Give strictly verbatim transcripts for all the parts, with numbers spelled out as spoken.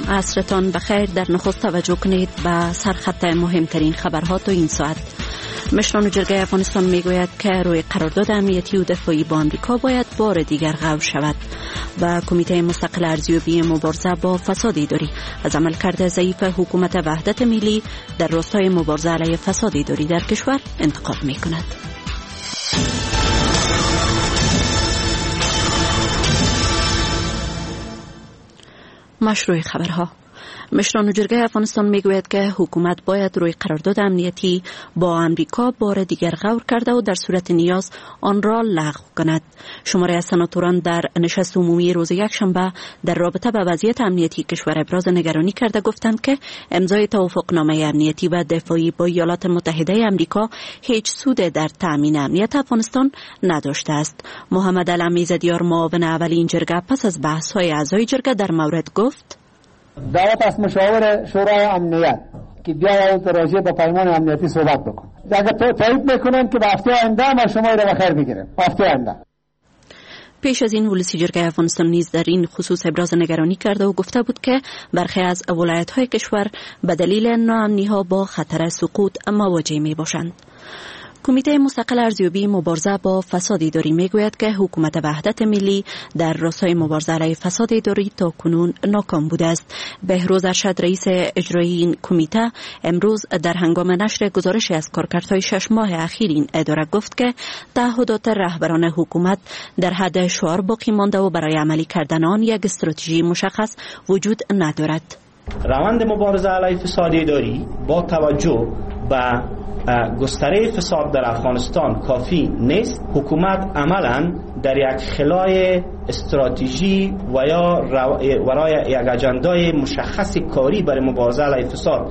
عصرتان بخیر. در نخست توجه کنید به سرخط مهمترین خبرها تو این ساعت. مشران جرگه افغانستان میگوید که روی قرارداد امنیتی و دفاعی با آمریکا باید بار دیگر غور شود و کمیته مستقل ارزیابی مبارزه با فساد اداری از عملکرد ضعیف حکومت وحدت ملی در راستای مبارزه علیه فساد اداری در کشور انتقاد میکند. مشروع خبرها. مشران جرگه افغانستان میگوید که حکومت باید روی قرارداد امنیتی با امریکا بار دیگر غور کرده و در صورت نیاز آن را لغو کند. شماری از سناتوران در نشست عمومی روز یکشنبه در رابطه با وضعیت امنیتی کشور ابراز نگرانی کرده گفتند که امضای توافقنامه امنیتی و دفاعی با ایالات متحده امریکا هیچ سود در تامین امنیت افغانستان نداشته است. محمد علم ایزدیار معاون اول این جرگه پس از بحث‌های اعضای جرگه در مورد گفت: دعوت از مشاور شورای امنیت که بیاید راجع به پیمان امنیتی صحبت بکن. اگر تو تایید میکنن که به هفته آینده ما شما را بخیر میگیریم. هفته آینده. پیش از این ولسی جرگه افغانستان نیز در این خصوص ابراز نگرانی کرده و گفته بود که برخی از ولایت‌های کشور به دلیل ناامنی‌ها با خطر سقوط مواجه میباشند. کمیته مستقل ارزیابی مبارزه با فساد اداری میگوید که حکومت وحدت ملی در راستای مبارزه علیه فساد اداری تا کنون ناکام بوده است. بهروز ارشد رئیس اجرایی این کمیته امروز در هنگام نشر گزارشی از کارکردهای شش ماه اخیر این اداره گفت که تعهدات رهبران حکومت در حد شعار باقی مانده و برای عملی کردن آن یک استراتژی مشخص وجود ندارد. روند مبارزه علیه فساد اداری با توجه به گستره فساد در افغانستان کافی نیست. حکومت عملاً در یک خلای استراتژی و یا ورای یک اجندای مشخص کاری برای مبارزه علیه فساد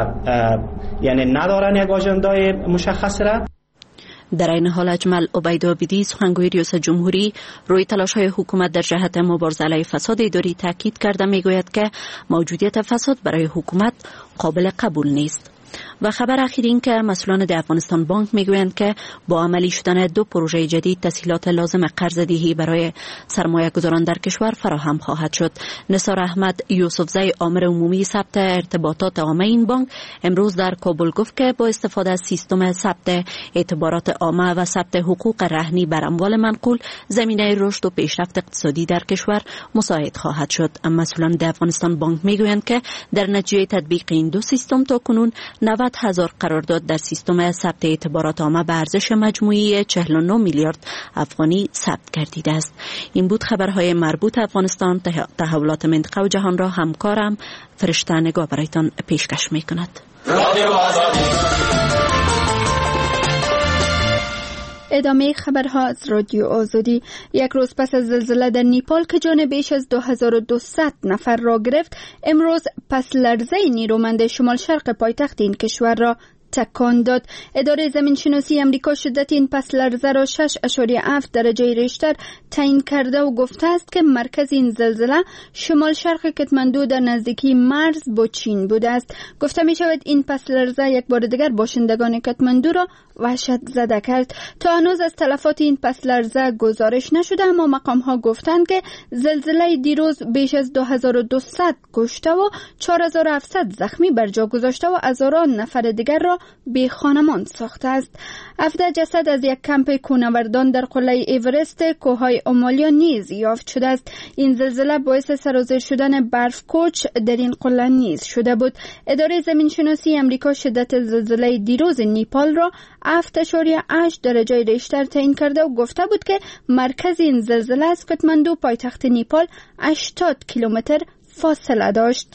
یعنی ندارن یک اجندای مشخص را. در این حال اجمل عبیدآبادی سخنگوی ریاست جمهوری روی تلاش‌های حکومت در جهت مبارزه علیه فساد اداری تاکید کرده میگوید که موجودیت فساد برای حکومت قابل قبول نیست. و خبر اخیر این که مسئولان در افغانستان بانک میگویند که با عملی شدن دو پروژه جدید تسهیلات لازم قرض دهی برای سرمایه گذاران در کشور فراهم خواهد شد. نثار احمد یوسفزی آمر عمومی ثبت ارتباطات عامه این بانک امروز در کابل گفت که با استفاده از سیستم ثبت اعتبارات عامه و ثبت حقوق رهنی بر اموال منقول زمینه رشد و پیشرفت اقتصادی در کشور مساعد خواهد شد. مسئولان در افغانستان بانک میگویند که در نتیجه تطبیق این دو سیستم تا کنون نود هزار قرارداد در سیستم ثبت اعتبارات عامه به ارزش مجموعی چهل و نه میلیارد افغانی ثبت گردیده است. این بود خبرهای مربوط افغانستان. تحولات منطقه و جهان را همکارم فرشته نگاه برایتان پیشکش میکند. ادامه خبرها از رادیو آزادی. یک روز پس از زلزله در نیپال که جان بیش از دو هزار و دویست نفر را گرفت، امروز پس لرزه نیرومند شمال شرق پایتخت این کشور را تکان داد. اداره زمین شناسی امریکا شدت این پس لرزه را شش اشاریه هفت درجه ریشتر تعیین کرده و گفته است که مرکز این زلزله شمال شرق کتمندو در نزدیکی مرز با چین بوده است. گفته می شود این پس لرزه یک بار دیگر باشندگان کتمندو را وحشت زده کرد. تا هنوز از تلفات این پس لرزه گزارش نشده، اما مقام ها گفتند که زلزله دیروز بیش از دو هزار و دویست کشته و چهار هزار و هفتصد زخمی بر جا گذاشته و هزاران نفر دیگر را بی خانمان ساخته است. هفده جسد از یک کمپ کوهنوردان در قله ایورست کوههای اومالیا نیز یافت شده است. این زلزله باعث سرازیر شدن برف کوچ در این قله نیز شده بود. اداره زمین شناسی امریکا شدت زلزله دیروز نیپال را هفت اشاریه هشت درجه ریشتر تعیین کرده و گفته بود که مرکز این زلزله از کتمندو پایتخت نیپال هشتاد کیلومتر فاصله داشت.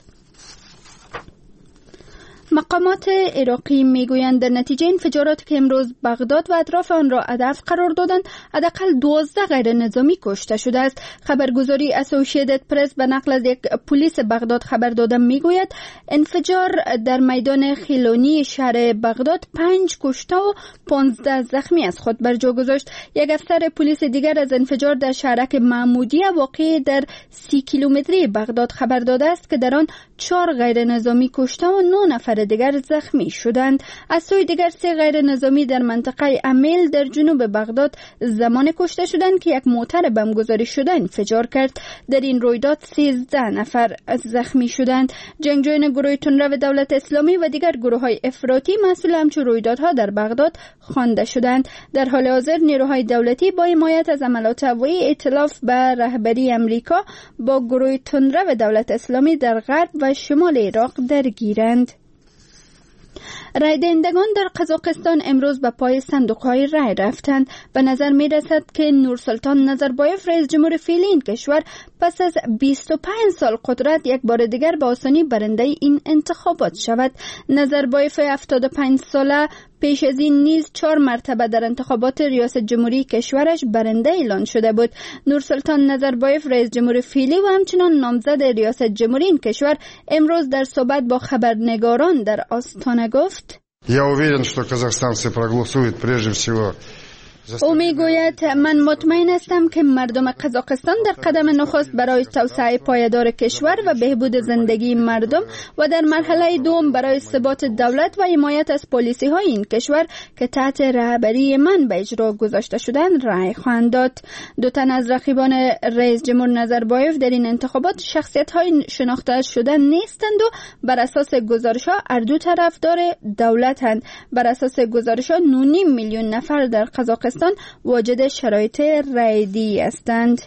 مقامات عراقی میگویند در نتیجه انفجاراتی که امروز بغداد و اطراف آن را هدف قرار دادند، حداقل دوازده غیر نظامی کشته شده است. خبرگزاری اسوسییتد پرس به نقل از یک پلیس بغداد خبر داده میگوید انفجار در میدان خیلونی شهر بغداد پنج کشته و پانزده زخمی از خود بر جا گذاشت. یک افسر پلیس دیگر از انفجار در شهرک محمودیه واقع در سی کیلومتری بغداد خبر داده است که در آن چهار غیر نظامی کشته و نه نفر نفر دیگر زخمی شدند. از سوی دیگر سه غیر نظامی در منطقه امیل در جنوب بغداد زمان کشته شدند که یک موتر بمبگذاری شده انفجار کرد. در این رویداد سیزده نفر زخمی شدند. جنگجویان گروه تندرو دولت اسلامی و دیگر گروه های افراطی مسئول همچون رویدادها در بغداد خوانده شدند. در حال حاضر نیروهای دولتی با حمایت از عملات هوایی ائتلاف به رهبری امریکا با گروه تندرو دولت اسلامی در غرب و شمال عراق درگیرند. رای دهندگان در قزاقستان امروز به پای صندوق‌های رای رفتند. به نظر می رسد که نورسلطان نظربایف رئیس جمهور فعلی این کشور پس از بیست و پنج سال قدرت یک بار دیگر به آسانی برنده این انتخابات شود. نظربایف هفتاد و پنج ساله پیش از این نیز چهار مرتبه در انتخابات ریاست جمهوری کشورش برنده اعلان شده بود. نورسلطان نظربایف رئیس جمهور فعلی و همچنان نامزد ریاست جمهوری این کشور امروز در صحبت با خبرنگاران در آستانه گفت: Я уверен, что казахстанцы проголосуют прежде всего. او می گوید من مطمئن هستم که مردم قزاقستان در قدم نخست برای توسعه پایدار کشور و بهبود زندگی مردم و در مرحله دوم برای ثبات دولت و حمایت از پالیسی های این کشور که تحت رهبری من به اجرا گذاشته شدند رای خواهند داد. دو تن از رقیبان رئیس جمهور نظربایف در این انتخابات شخصیت های شناخته شده نیستند و بر اساس گزارش ها هر دو طرفدار دولتند. بر اساس گزارش ها نه و نیم میلیون نفر در قزاقستان واجد شرایط رایدی هستند.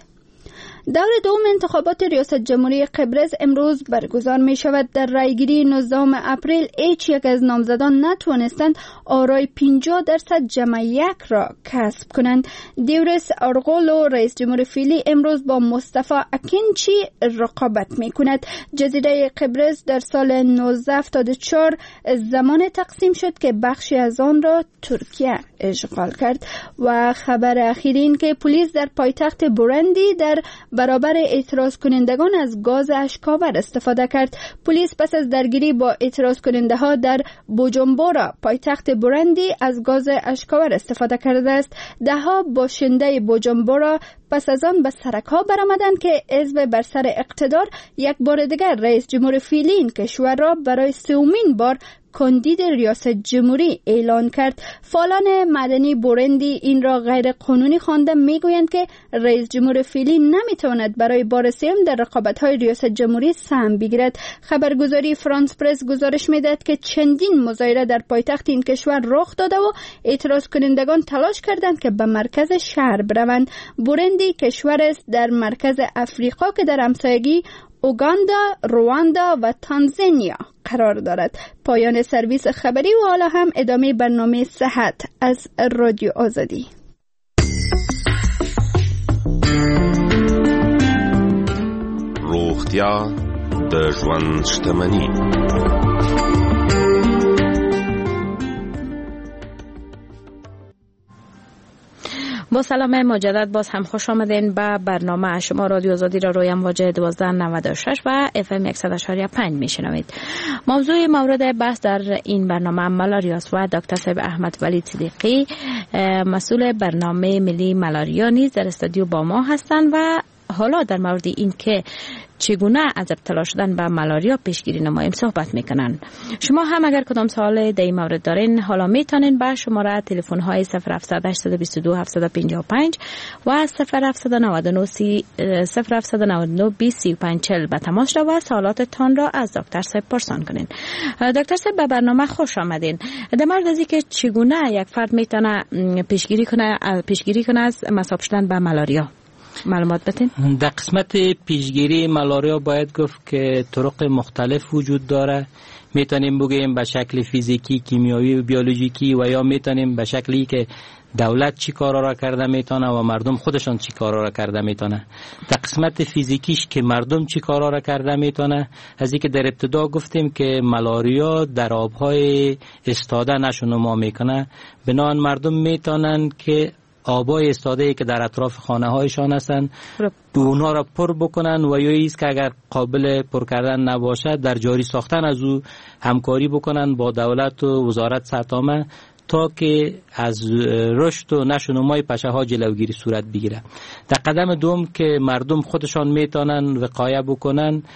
دور دوم انتخابات ریاست جمهوری قبرس امروز برگزار می شود. در رایگیری نوزدهم اپریل هیچ یک از نامزدان نتوانستند آرای پنجاه درصد جمع یک را کسب کنند. دیورس ارغولو رئیس جمهور فعلی امروز با مصطفی اکینچی رقابت می کند. جزیره قبرس در سال نوزده هفتاد و چهار زمان تقسیم شد که بخشی از آن را ترکیه اشغال کرد. و خبر اخیر این که پلیس در پایتخت بورندی در برابر اعتراض کنندگان از گاز اشکاور استفاده کرد. پلیس پس از درگیری با اعتراض کننده ها در بوجومبورا پایتخت بورندی از گاز اشکاور استفاده کرده است. ده ها باشنده بوجومبورا پس از آن به سرک ها برآمدند که حزب بر سر اقتدار یک بار دیگر رئیس جمهور فعلی این کشور را برای سومین بار کاندید ریاست جمهوری اعلان کرد. فعالان مدنی بورندی این را غیر قانونی خوانده میگویند که رئیس جمهور فعلی نمیتواند برای بار سوم در رقابت‌های ریاست جمهوری سهم بگیرد. خبرگزاری فرانس پرس گزارش میدهد که چندین مظاهره در پایتخت این کشور رخ داده و اعتراض کنندگان تلاش کردند که به مرکز شهر بروند. بورندی کشور است در مرکز افریقا که در همسایگی اوگاندا، رواندا و تانزانیا قرار دارد. پایان سرویس خبری و حالا هم ادامه برنامه صحت از رادیو آزادی. روغتیا د ژوند شتمني. با سلام مجدد باز هم خوش آمدین به برنامه شما رادیو آزادی را روی امواج دوازده نود و شش و اف ام صد و شش و پنج میشنوید. موضوع مورد بحث در این برنامه مالاریاست و دکتر صاحب احمد ولی صدیقی مسئول برنامه ملی مالاریا نیز در استودیو با ما هستند و حالا در مورد این که چگونه از ابتلا شدن به مالاریا پیشگیری نماییم صحبت میکنن. شما هم اگر کدام سوال در این مورد دارین حالا میتونین به شماره تلفن های صفر هفتصد هشتصد و بیست و دو هفتصد و پنجاه و پنج و صفر هفتصد و نود و نه صفر هفتصد و نود و نه بیست سی و پنج چهل به تماس رو و سوالاتتان را از دکتر صاحب پرسان کنین. دکتر صاحب به برنامه خوش آمدین. در مورد از اینکه چگونه یک فرد میتونه پیشگیری کنه پیشگیری کنه از مصاب شدن به مالاریا معلومات بتین؟ در قسمت پیشگیری مالاریا باید گفت که طرق مختلف وجود داره. میتونیم بگیم به شکل فیزیکی، کیمیایی و بیولوژیکی و یا میتونیم به شکلی که دولت چی کارا را کرده میتونه و مردم خودشان چی کارا را کرده میتونه. در قسمت فیزیکیش که مردم چی کارا را کرده میتونه، از اینکه در ابتدا گفتیم که مالاریا در آبهای استاده نشونما میکنه، بنابراین مردم میتونن که آبای استاده که در اطراف خانه هایشان هستند اونا را پر بکنن و یا ایست که اگر قابل پر کردن نباشه در جاری ساختن از او همکاری بکنن با دولت و وزارت سرطامه تا که از رشد و نشونمای پشه ها جلوگیری صورت بگیره. در قدم دوم که مردم خودشان میتونن وقایه بکنن،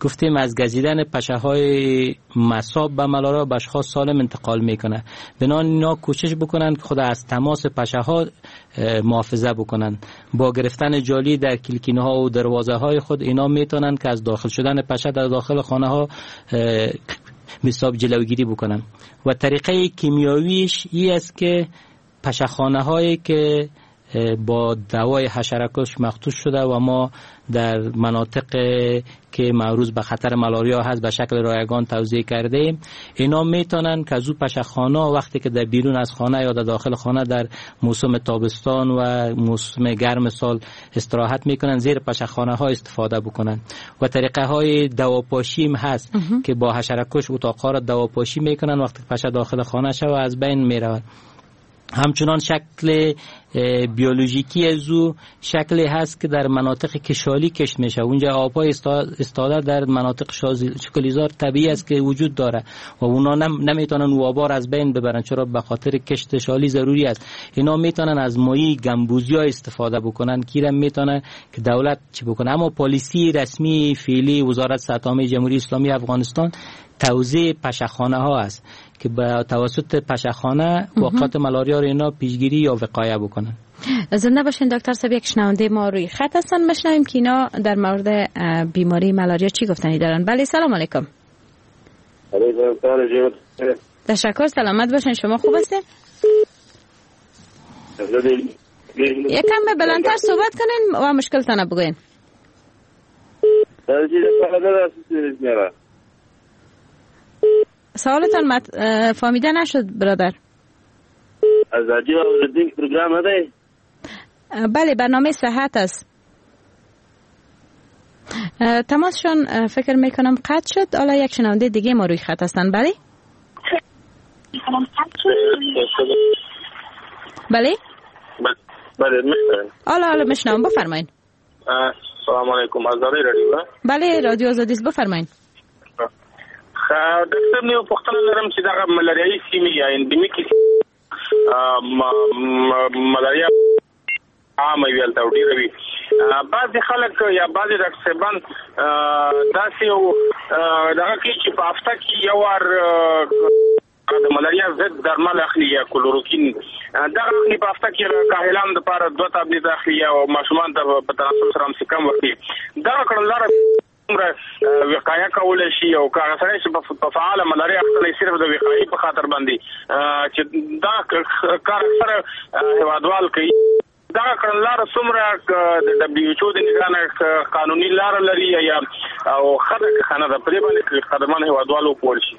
گفتیم از گزیدن پشه های مصاب به ملاریا به اشخاص سالم انتقال میکنه. بنابراین اینا کوشش بکنن که خود از تماس پشه ها محافظت بکنن. با گرفتن جالی در کلکینه ها و دروازه های خود اینا میتونن که از داخل شدن پشه در داخل خانه ها حساب جلوگیری بکنن. و طریقه کیمیاییش این است که پشه‌خانه هایی که با دوای حشره‌کش مخصوص شده و ما در مناطق که معروض به خطر ملاریا هست به شکل رایگان توزیع کرده ایم، اینا میتونن که از او پشه‌خانه وقتی که در بیرون از خانه یا در داخل خانه در موسم تابستان و موسم گرم سال استراحت میکنن، زیر پشه‌خانه ها استفاده بکنن. و طریقه های دواپاشی هم هست که با حشره‌کش اتاق‌ها را دواپاشی میکنن وقتی پشه داخل خانه شود از بین میرود. همچنان شکل بیولوژیکی از او شکلی هست که در مناطق کشالی کشت میشه. اونجا آب‌های استاده در مناطق شکلیزار طبیعی است که وجود داره و اونا نم نمیتونن او آبا را از بین ببرن، چرا به خاطر کشت شالی ضروری است. اینا میتونن از مایع گمبوزی ها استفاده بکنن که میتونه که دولت چی بکنه. اما پالیسی رسمی فعلی وزارت صحت عامه جمهوری اسلامی افغانستان توزیع پشه‌خانه ها است که به توسط پشه‌خانه واقعات ملاریا رو اینا پیشگیری یا وقایه بکنن. زنده باشین دکتر صاحب. یک شنونده ما روی خط هستن، بشنویم که اینا در مورد بیماری ملاریا چی گفتنی دارن. بله سلام علیکم. علیکم السلام. تشکر، سلامت باشین. شما خوب هستین؟ یکم به بلندتر صحبت کنین و مشکلتان بگوین. سوالتان مت... فهمیده نشد برادر. از عجیب آوردین پروگرام هده؟ بله برنامه صحت است. تماسشان فکر میکنم قطع شد. حالا یک شنونده دیگه ما روی خط هستن. بله بله بله میشنم. حالا حالا میشنم، بفرمایید. سلام علیکم. از رادیو؟ بله رادیو آزادی است، بفرمایید. دکتر نیو پختنه لرم چې دا ملاريایي سیمې یا اندمیکي ملاریا عامه ویل تا ډیره وي. بعضې خلک یا بعضې ډاکټران داسې دغه کوي چې په هفته کې یو وار د ملاریا ضد درمل اخلي یا کلوروکین. دغه اخلي په هفته کې کاهلان دپاره دوه تابلېټ اخلي او ماشومان ته په تناسب سره هم کم ورکوي. دغه کړنلاره وقایه کولای شي او کار سره چې په فعاله ملاریا اخلي صرف د وقایي په خاطر باندې چې دا کار سره هوادوال کوي. دا کړنلاره څومره د دبليو ایچ او د نظام قانوني لار لري یا او خدای خانه د پرې باندې خدمان هوادوال وپور شي.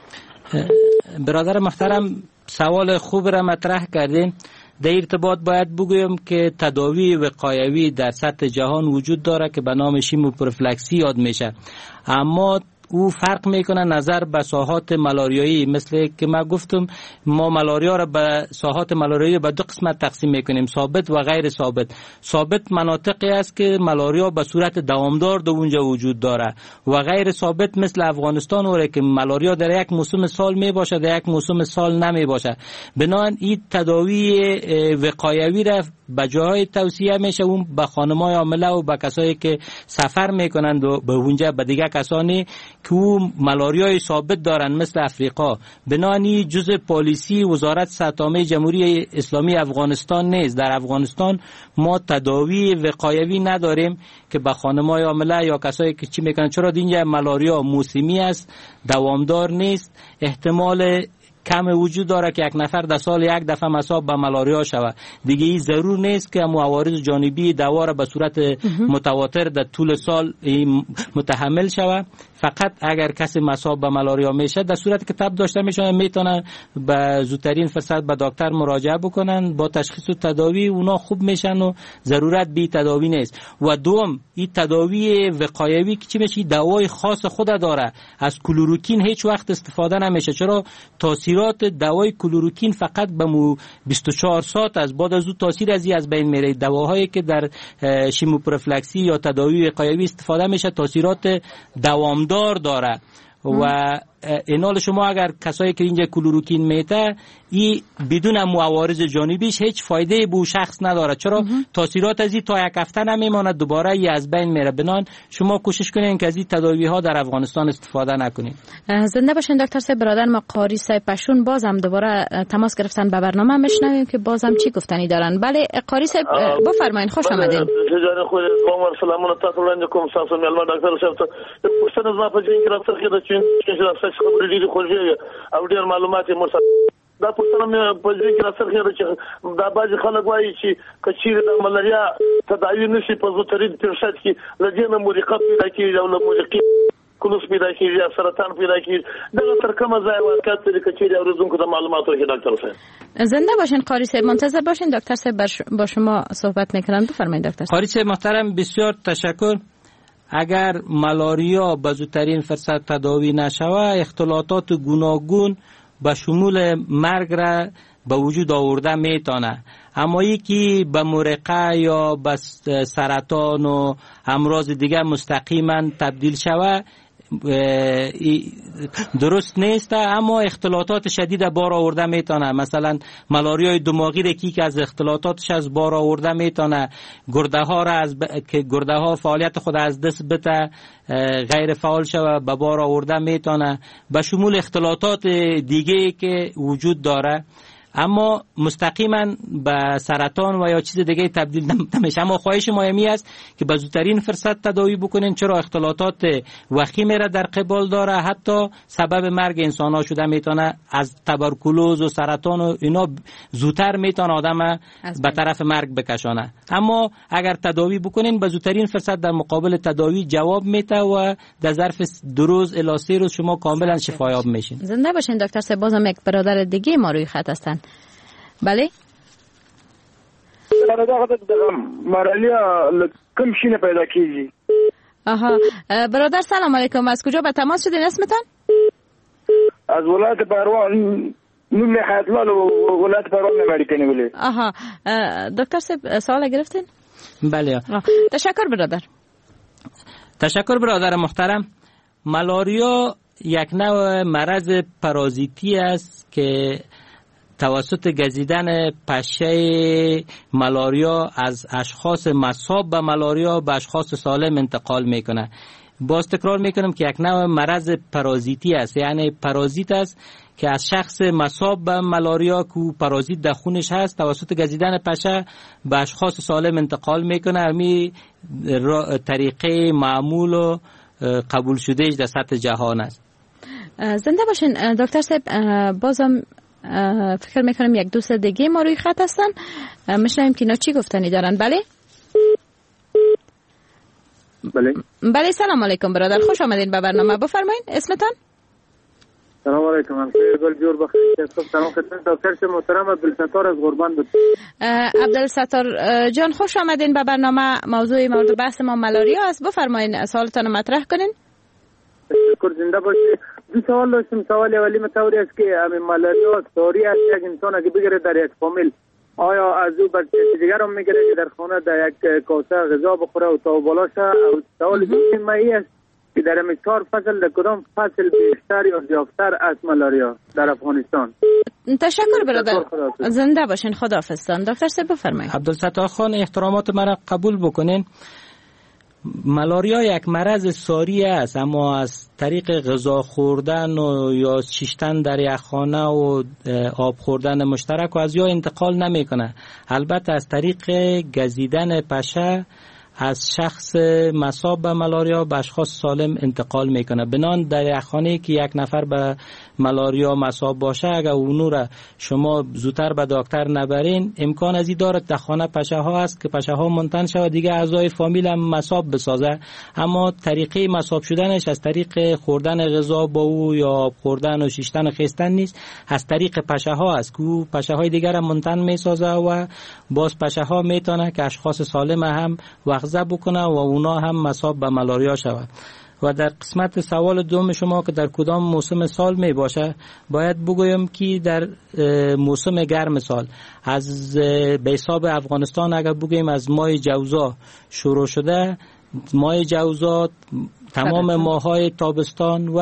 برادر محترم سوال خوب را مطرح کردین. در ارتباط باید بگویم که تداوی وقایوی در سطح جهان وجود داره که به نام شیموپروفیلاکسی یاد میشه، اما او فرق میکنه نظر به ساحات ملاریایی. مثل که من گفتم ما ملاریا را به ساحات ملاریایی به دو قسمت تقسیم میکنیم، ثابت و غیر ثابت. ثابت مناطقی است که ملاریا به صورت دوامدار در اونجا وجود داره و غیر ثابت مثل افغانستان اوره که ملاریا در یک موسم سال می باشه در یک موسم سال نمی باشه. بنابراین این تداوی وقایوی را به جاهای توصیه میشه اون به خانم‌های حامله و به کسایی که سفر میکنند و به اونجا به دیگه کسانی که ملاریای ثابت دارن مثل افریقا. بنابراین جزء پالیسی وزارت صحت عامه جمهوری اسلامی افغانستان نیست. در افغانستان ما تداوی وقایوی نداریم که به خانم‌های حامله یا کسایی که چی میکنن، چرا اینجا ملاریا موسمی است، دوامدار نیست، احتمال کم وجود داره که یک نفر در سال یک دفعه مصاب به ملاریا شود. دیگه این ضرور نیست که عوارض جانبی دوا را به صورت متواتر در طول سال متحمل شود. فقط اگر کسی مصاب به ملاریا میشه در صورت که تب داشته میشه میتونن به زودترین فرصت به دکتر مراجعه بکنن، با تشخیص و تداوی اونا خوب میشن و ضرورت بی تداوی نیست. و دوم این تداوی وقایوی که چی میشه دوای خاص خود داره. از کلوروکین هیچ وقت استفاده نمیشه، چرا تاثیرات دوای کلوروکین فقط به بیست و چهار ساعت از بعد از اون تاثیر از از بین میره. دواهایی که در شیموپروفیلاکسی یا تداوی وقایوی استفاده میشه تاثیرات دوام دار داره و اینال شما اگر کسایی که اینجا کلوروکین میته ای بدون موارض جانبیش هیچ فایده به شخص نداره، چرا تاثیرات از این تا یک هفته نمیماند، دوباره ای از بین میره. بنان شما کوشش کنین که از این تداوی ها در افغانستان استفاده نکنید. زنده باشین دکتر صاحب. برادر ما قاری صاحب پشون بازم دوباره تماس گرفتن به برنامه، میشنویم که بازم چی گفتنی دارن. بله قاری صاحب بفرمایید، خوش آمدید. جان خود ما سلامونه تاسو لاندې کوم تاسو مېلمه ډاکټر صاحب ته پوښتنه زما په دې کې راځي چې د چین چې راځي خبرې ډېرې خوږې او ډېر معلومات یې مرسته دا پوښتنه مې په دې کې راځي چې دا بعضي خلک وایي چې کچیر د ملاریا تداوی نشي په زوترید ترشد کې لدینه مریقه پیدا کیږي او له مریقې کلوس پیدا کیږي یا سرطان پیدا کیږي دا تر کومه ځای واقعیت لري کچیر او روزونکو د معلوماتو کې ډاکټر صاحب. زنده باشین قاری صاحب، منتظر باشین دکتر صاحب با شما صحبت میکنن. بفرمایید دکتر صاحب. قاری صاحب محترم بسیار تشکر. اگر ملاریا به زودترین فرصت تداوی نشود اختلالات گوناگون به شمول مرگ را به وجود آورده میتونه، اما یکی به مرقه یا به سرطان و امراض دیگه مستقیما تبدیل شود درست نیست، اما اختلالات شدید بار آورده میتونه. مثلا ملاریای دماغی را که از اختلالاتش از بار آورده میتونه، گرده ها را از ب... که گرده ها فعالیت خود از دست بده غیر فعال شوه به بار آورده میتونه، به شمول اختلالات دیگه که وجود داره، اما مستقیما به سرطان و یا چیز دیگه تبدیل نمیشه. اما خواهش ما همی است که به زودترین فرصت تداوی بکنین، چرا اختلالات وخیم را در قبال داره، حتی سبب مرگ انسان ها شده میتونه. از تبرکلوز و سرطان و اینا زودتر میتونه آدم به طرف مرگ بکشانه. اما اگر تداوی بکنین به زودترین فرصت در مقابل تداوی جواب میده و در ظرف دو روز الی سه روز شما کاملا شفایاب میشین. زنده باشین دکتر صاحب. بازم یک برادر دیگه ما روی خط هستن. بله مارالیا کم شینه پیدا کیږي. آها برادر سلام علیکم، از کجا به تماس شدین؟ اسمتان؟ از ولایت پروان، نوم حیاتلال ولایت پروان امریکایی ولی. آها دکتر صاحب سوال گرفتین؟ بله تشکر برادر. تشکر برادر محترم. ملاریا یک نوع مرض پارازیتی است که توسط گزیدن پشه ملاریا از اشخاص مصاب به ملاریا به اشخاص سالم انتقال میکنه. باز تکرار میکنم که یک نوع مرض پارازیتی است، یعنی پارازیت است که از شخص مصاب به ملاریا که پارازیت در خونش هست توسط گزیدن پشه به اشخاص سالم انتقال میکنه. همین طریقه معمول و قبول شدهش در سطح جهان است. زنده باشین دکتر صاحب. بازم فکر میکنم یک دوست دیگه ما روی خط هستن، میشنویم که اینا چی گفتنی دارن. بله بله بله سلام علیکم برادر، خوش آمدین به برنامه. بفرمایید اسمتان؟ سلام علیکم، من گل جور بخیر. سلام خدمت دکتر محترم عبدالستار از قربان بود. عبدالستار جان خوش آمدین به برنامه. موضوع مورد بحث ما ملاریا است. بفرمایید سوالتان مطرح کنین. شکر. زنده باشید. دو سوال داشتم. سوال اولی متوری است که همین ملاریا ساری است یک انسان اگه بگیره در یک فامیل، آیا از او بر دیگر هم میگیره که در خانه در یک کاسه غذا بخوره و تا بالا شه؟ او سوال دوم مایی است که در همین چهار فصل در کدام فصل بیشتر یا زیادتر از ملاریا در افغانستان؟ تشکر برادر. زنده باشین. خداحافظ. دکتر صاحب بفرمایید. عبدالستار خان احترامات مرا قبول بکنین. ملاریا یک مرض ساری است، اما از طریق غذا خوردن و یا شیشتن در یک خانه و آب خوردن مشترک و از یا انتقال نمیکنه. البته از طریق گزیدن پشه از شخص مصاب به ملاریا به اشخاص سالم انتقال میکنه. بنان در یک خانه که یک نفر به ملاریا مصاب باشه، اگر اونو را شما زودتر به دکتر نبرین، امکان از این دارد در خانه پشه ها است که پشه ها منتن شود دیگه اعضای فامیل هم مصاب بسازه. اما طریقه مصاب شدنش از طریق خوردن غذا با او یا خوردن و شیشتن و خیستن نیست، از طریق پشه ها است که پشه های دیگر هم منتن میسازه و باز پشه ها میتونه که اشخاص سالم هم وغزه بکنه و اونا هم مصاب به ملاریا شود. و در قسمت سوال دوم شما که در کدام موسم سال می باشه، باید بگویم که در موسم گرم سال از به حساب افغانستان اگر بگویم از ماه جوزا شروع شده، ماه جوزا تمام ماهای تابستان و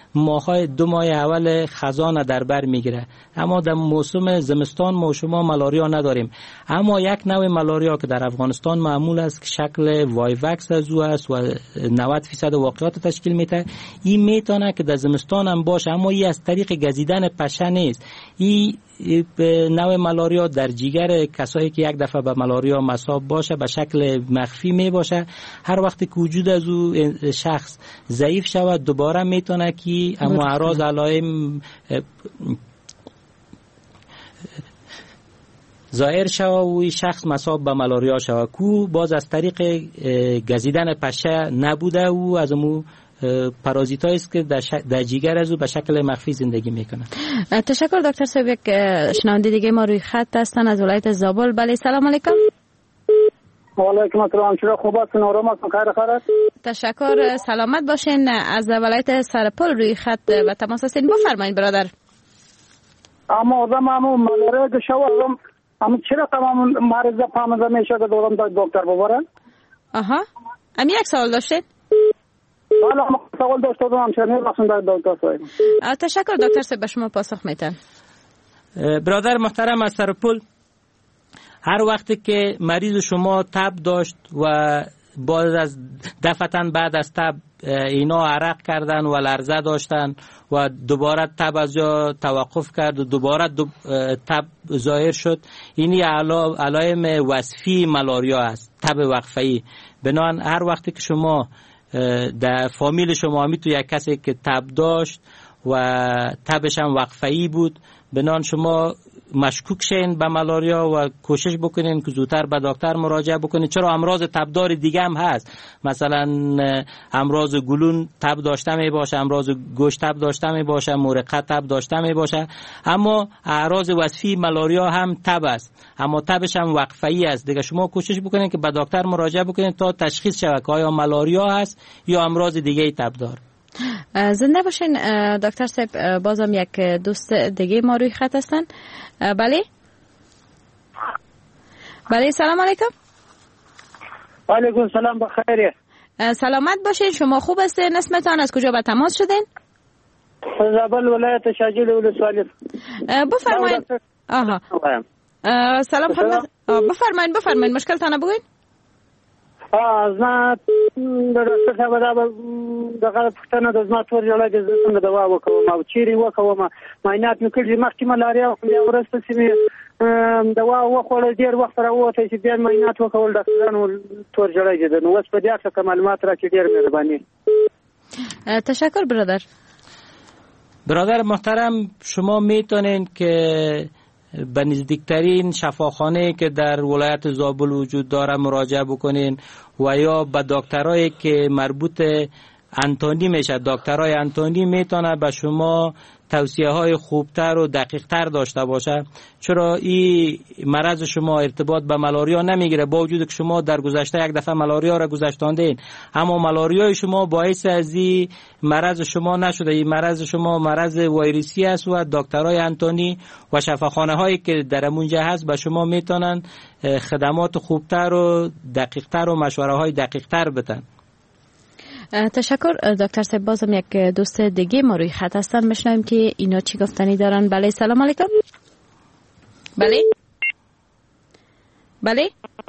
ماهای دو ماه اول خزان در بر میگیره. اما در موسم زمستان ما شما مالاریا نداریم. اما یک نوع مالاریا که در افغانستان معمول است که شکل وایوکس از او است و نود درصد واقعات تشکیل میده، این میتونه که در زمستان هم باشه، اما این از طریق گزیدن پشه نیست. این نوع مالاریا در جگر کسایی که یک دفعه به مالاریا مصاب باشه به شکل مخفی می باشه. هر وقتی که وجود از او شخص ضعیف شود دوباره میتونه که اما اعراض علائم ظاهر شود و این شخص مصاب به مالاریا شود که باز از طریق گزیدن پشه نبوده و از امو پارازیتایی است که در, شک... در جگر از او به شکل مخفی زندگی میکنه. تشکر دکتر صاحب. یک شنونده دیگه ما روی خط هستن از ولایت زابل. بله سلام علیکم. و علیکم السلام. چرا خوب هستین؟ آرام هستین؟ خیر خیرت؟ تشکر. سلامت باشین. از ولایت سرپل روی خط و تماس هستین. بفرمایید برادر. اما آدم همون مالاریا که شو آدم اما چرا تمام مریضا پامزه میشه که دورم داد دکتر ببرن؟ آها. امی یک سوال داشتین؟ حالا ما سوال داشته بودم چرا میرسون در دکتر صاحب. تشکر دکتر صاحب، به شما پاسخ میدم. برادر محترم از سرپل، هر وقتی که مریض شما تب داشت و بعد از دفعتاً بعد از تب اینا عرق کردن و لرزه داشتن و دوباره تب از جا توقف کرد و دوباره دو تب ظاهر شد، اینی علا علائم وصفی مالاریا است، تب وقفه‌ای. بنابراین هر وقتی که شما در فامیل شما می تو یک کسی که تب داشت و تبش هم وقفه‌ای بود، بنابراین شما مشکوک شین به مالاریا و کوشش بکنین که زودتر به دکتر مراجعه بکنین. چرا امراض تبدار دیگه هم هست، مثلا امراض گلون تب داشته می باشه، امراض گوشت تب داشته می باشه، مرقه تب داشته می باشه، اما اعراض وصفی مالاریا هم تب است، اما تبش هم وقفه‌ای است. دیگه شما کوشش بکنین که به دکتر مراجعه بکنین تا تشخیص شود که آیا مالاریا هست یا امراض دیگه تبدار. زنده باشین دکتر صاحب. بازم یک دوست دیگه ما روی خط هستن. بله بله سلام علیکم. و علیکم سلام، بخیره. سلامت باشین. شما خوب هستین؟ اسمتان از کجا به تماس شدین؟ زابل ولایت شاجل ولسوالی. بفرمایید. آها سلام خدمت. بفرمایید بفرمایید مشکلتان بگوین. از ما در څه خبره دغه پښتنه د زما تور جوړه د څنګه دوا وکوم او چیرې وکوم معاینات مې کړی مخکې ملاریا بیا ورسته چې دوا وخوړل ډیر وخت راوته چې بیا معاینات وکول ډاکټرانو تور جوړه دي. نو اوس په دې اړه معلومات راکړي، ډیر مهرباني. تشکر برادر. برادر محترم، شما میتونین که به نزدیکترین شفاخانه که در ولایت زابل وجود داره مراجعه بکنین و یا به دکترایی که مربوط انتونی میشه. دکترای انتونی میتونه به شما توصیه های خوبتر و دقیقتر داشته باشه، چرا این مرض شما ارتباط به مالاریا نمیگیره، با وجود که شما در گذشته یک دفعه مالاریا را گذشتاندین، اما مالاریای شما باعث از این مرض شما نشده. این مرض شما مرض ویروسی است و دکترای انتونی و شفاخانه هایی که در اونجا هست به شما میتونن خدمات خوبتر و دقیقتر و مشوره های دقیقتر بدن. تشکر دکتر صاحب. بازم یک دوست دیگه ما روی خط هستن، میشنویم که اینا چی گفتنی دارن. بله سلام علیکم. بله بله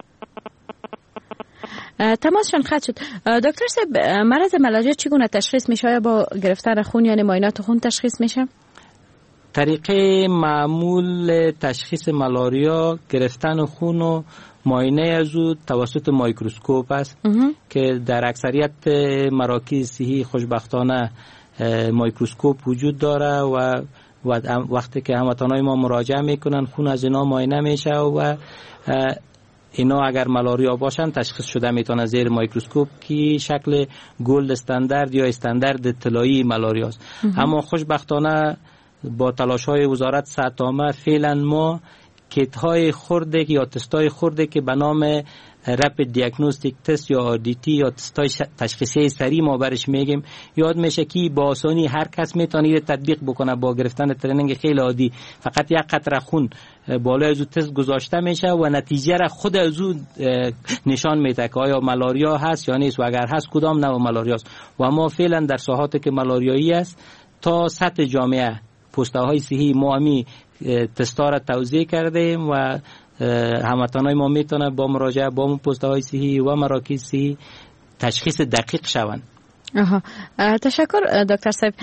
تماسشون خط شد. دکتر صاحب، مرض مالاریا چگونه تشخیص میشه؟ یا با گرفتن خون یعنی معاینات خون تشخیص میشه؟ طریقه معمول تشخیص مالاریا گرفتن خون و معاینه از او توسط مایکروسکوپ است که در اکثریت مراکز صحی خوشبختانه مایکروسکوپ وجود داره و وقتی که هموطنای ما مراجعه میکنن خون از اینا معاینه میشه و اینا اگر مالاریا باشن تشخیص شده میتونه زیر مایکروسکوپ که شکل گلد استاندارد یا استاندارد طلایی مالاریا است. اما خوشبختانه با تلاش های وزارت صحت عامه فعلا ما کیت های خرده یا تست های خرده که به نام رپید دیاگنوستیک تست یا آر دی تی یا تست های تشخیصی سریع ما برش میگیم، یاد میشه که با آسانی هر کس میتونه تطبیق بکنه با گرفتن ترنینگ خیلی عادی. فقط یک قطره خون بالای از تست گذاشته میشه و نتیجه را خود از او نشان میده که آیا مالاریا هست یا نیست و اگر هست کدام نوع مالاریا است. و ما فعلا در ساحاتی که مالاریایی است تا سطح جامعه پوسته های صحی ما همی تستا را توزیع کردیم و هموطنای ما میتونه با مراجعه با پوسته های صحی و مراکز صحی تشخیص دقیق شوند. آها، تشکر دکتر صاحب.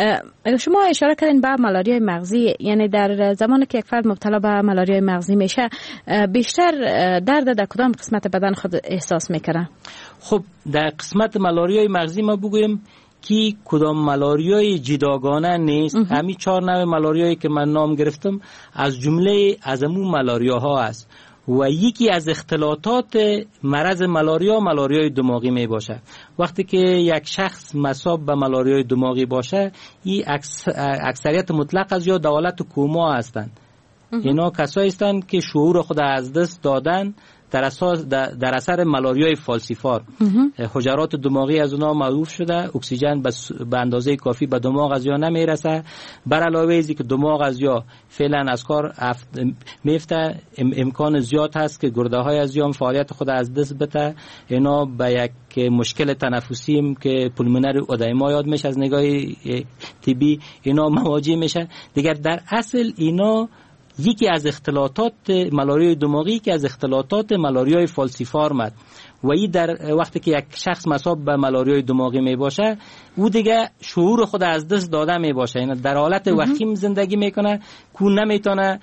شما اشاره کردین به مالاریای مغزی، یعنی در زمانی که یک فرد مبتلا به مالاریای مغزی میشه بیشتر درد در کدام قسمت بدن خود احساس میکنه؟ خب در قسمت مالاریای مغزی ما بگویم که کدام مالاریای جداگانه نیست. همین چهار نوع مالاریایی که من نام گرفتم از جمله از امون مالاریاها است و یکی از اختلاطات مرض مالاریا مالاریای دماغی می باشه. وقتی که یک شخص مصاب به مالاریای دماغی باشه، این اکثریت مطلق از یا دولت کوما هستند. اینا کسایی هستند که شعور خود از دست دادن در اساس در اثر مالاریای فالسیفار. حجرات دماغی از اونها موقوف شده، اکسیژن به اندازه کافی به دماغ از یا نمیرسه. بر علاوه ازی که دماغ از یا فعلا از کار میفته، امکان زیاد هست که گرده های از یا فعالیت خود از دست بده. اینا به یک مشکل تنفسی که پولمونری ادیما یاد میشه از نگاه طبی، اینا مواجه میشه. دیگر در اصل اینا یکی از اختلاطات مالاریای دماغی که از اختلاطات مالاریای فالسیفار مد و این در وقتی که یک شخص مصاب به مالاریای دماغی می باشه او دیگه شعور خود از دست داده می باشه، یعنی در حالت وخیم زندگی میکنه که نمیتونه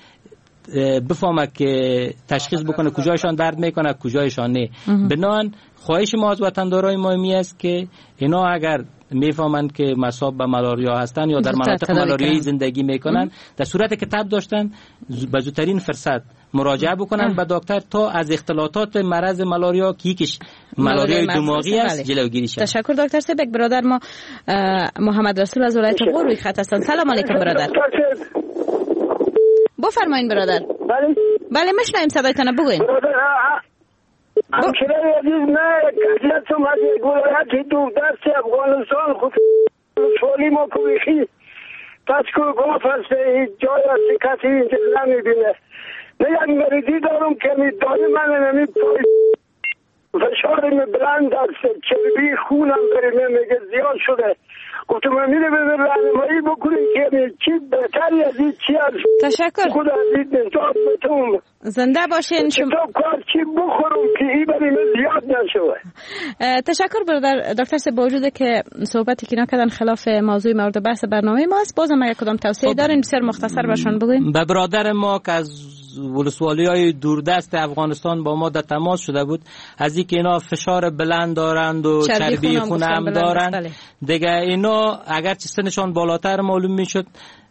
بفهمه که تشخیص بکنه کجایشان درد میکنه کجایشان نه. بنابراین خواهش ما از وطندارای ما می است که اینا اگر میفهمند که مصاب به مالاریا هستن یا در مناطق مالاریایی زندگی میکنن، در صورتی که تب داشتن به زودترین فرصت مراجعه بکنن به دکتر تا از اختلاطات مرض مالاریا که یکیش مالاریای دماغی است جلوگیری شود. تشکر دکتر صاحب. یک برادر ما محمد رسول از ولایت غور روی خط هستند. سلام علیکم برادر. بفرمایید برادر. بله بله میشنویم صدایتان، بگوین. همچنین عزیز، من کسیتم از یک ولایت دور دست افغانستان خود سوالی ما کویخی پس که گفت است جای است کسی اینجا نمیبینه. نه یک مریضی دارم که میدانی من نمی فشارم بلند است، چربی خونم بریم میگه زیاد شده. گفتم من میره به راهنمایی بکنیم که چی بهتری از این چی است. تشکر. خود از این نجات بتونم. زنده باشین. شما کار چی بخورم که این بریم زیاد نشوه. تشکر برادر دکتر صاحب. با وجود که صحبتی که نکردن خلاف موضوع مورد بحث برنامه ما است، بازم اگه کدام توصیه دارین بسیار مختصر باشون بگوین. به برادر ما که از ولسوالی های دوردست افغانستان با ما در تماس شده بود، از اینکه اینا فشار بلند دارند و چربی خون هم دارند، دیگه اینا اگر چه سنشان بالاتر معلوم میشد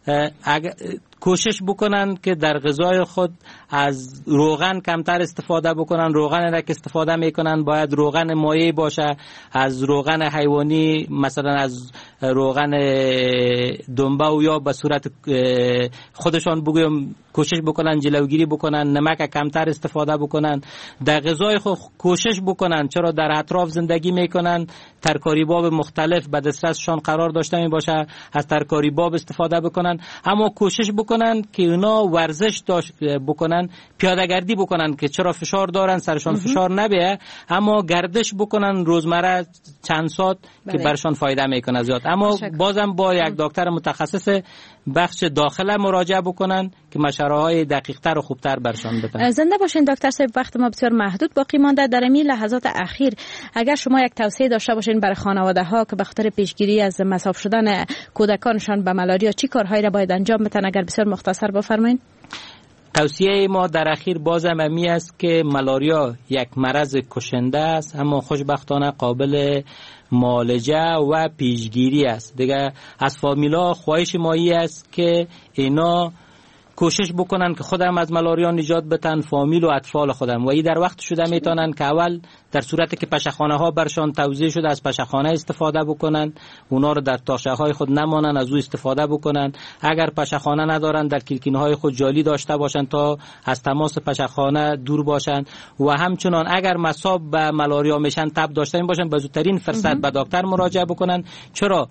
کوشش بکنن که در غذای خود از روغن کمتر استفاده بکنن. روغن را که استفاده میکنن باید روغن مایع باشه، از روغن حیوانی مثلا از روغن دنبه و یا به صورت خودشان بگویم کوشش بکنن جلوگیری بکنن، نمک کمتر استفاده بکنن. در غذای خود کوشش بکنن، چرا در اطراف زندگی میکنن ترکاری باب مختلف به دسترسشان قرار داشته می باشه، از ترکاری باب استفاده بکنن. اما کوشش بکنن که اونا ورزش داشت بکنن، پیاده گردی بکنن که چرا فشار دارن سرشان فشار نبیه، اما گردش بکنن روزمره چند ساعت که برشان فایده میکنه زیاد. اما بازم با یک دکتر متخصص بخش داخله مراجعه بکنن که مشوره‌های دقیق‌تر و خوبتر برشان بدن. زنده باشین دکتر صاحب. وقت ما بسیار محدود باقی مانده. در این لحظات اخیر اگر شما یک توصیه داشته باشین برای خانواده‌ها که به خاطر پیشگیری از مصاب شدن کودکانشان به مالاریا چی کارهایی را باید انجام بدن، اگر بسیار مختصر بفرمایید. توصیه ما در اخیر بازم همی است که مالاریا یک مرض کشنده است، اما خوشبختانه قابل معالجه و پیشگیری است. دیگه از فامیلا خواهش مایی است که اینا کوشش بکنن که خودم از مالاریا نجات بدن، فامیل و اطفال خودم، و این در وقت شده میتونن که اول در صورتی که پشخانه ها برشان توزیع شده از پشخانه استفاده بکنن، اونا رو در تاشه های خود نمانن، از او استفاده بکنن. اگر پشخانه ندارن در کلکین های خود جالی داشته باشن تا از تماس پشخانه دور باشن. و همچنان اگر مصاب به مالاریا میشن تب داشته باشن به زودترین فرصت به دکتر مراجعه بکنن، چرا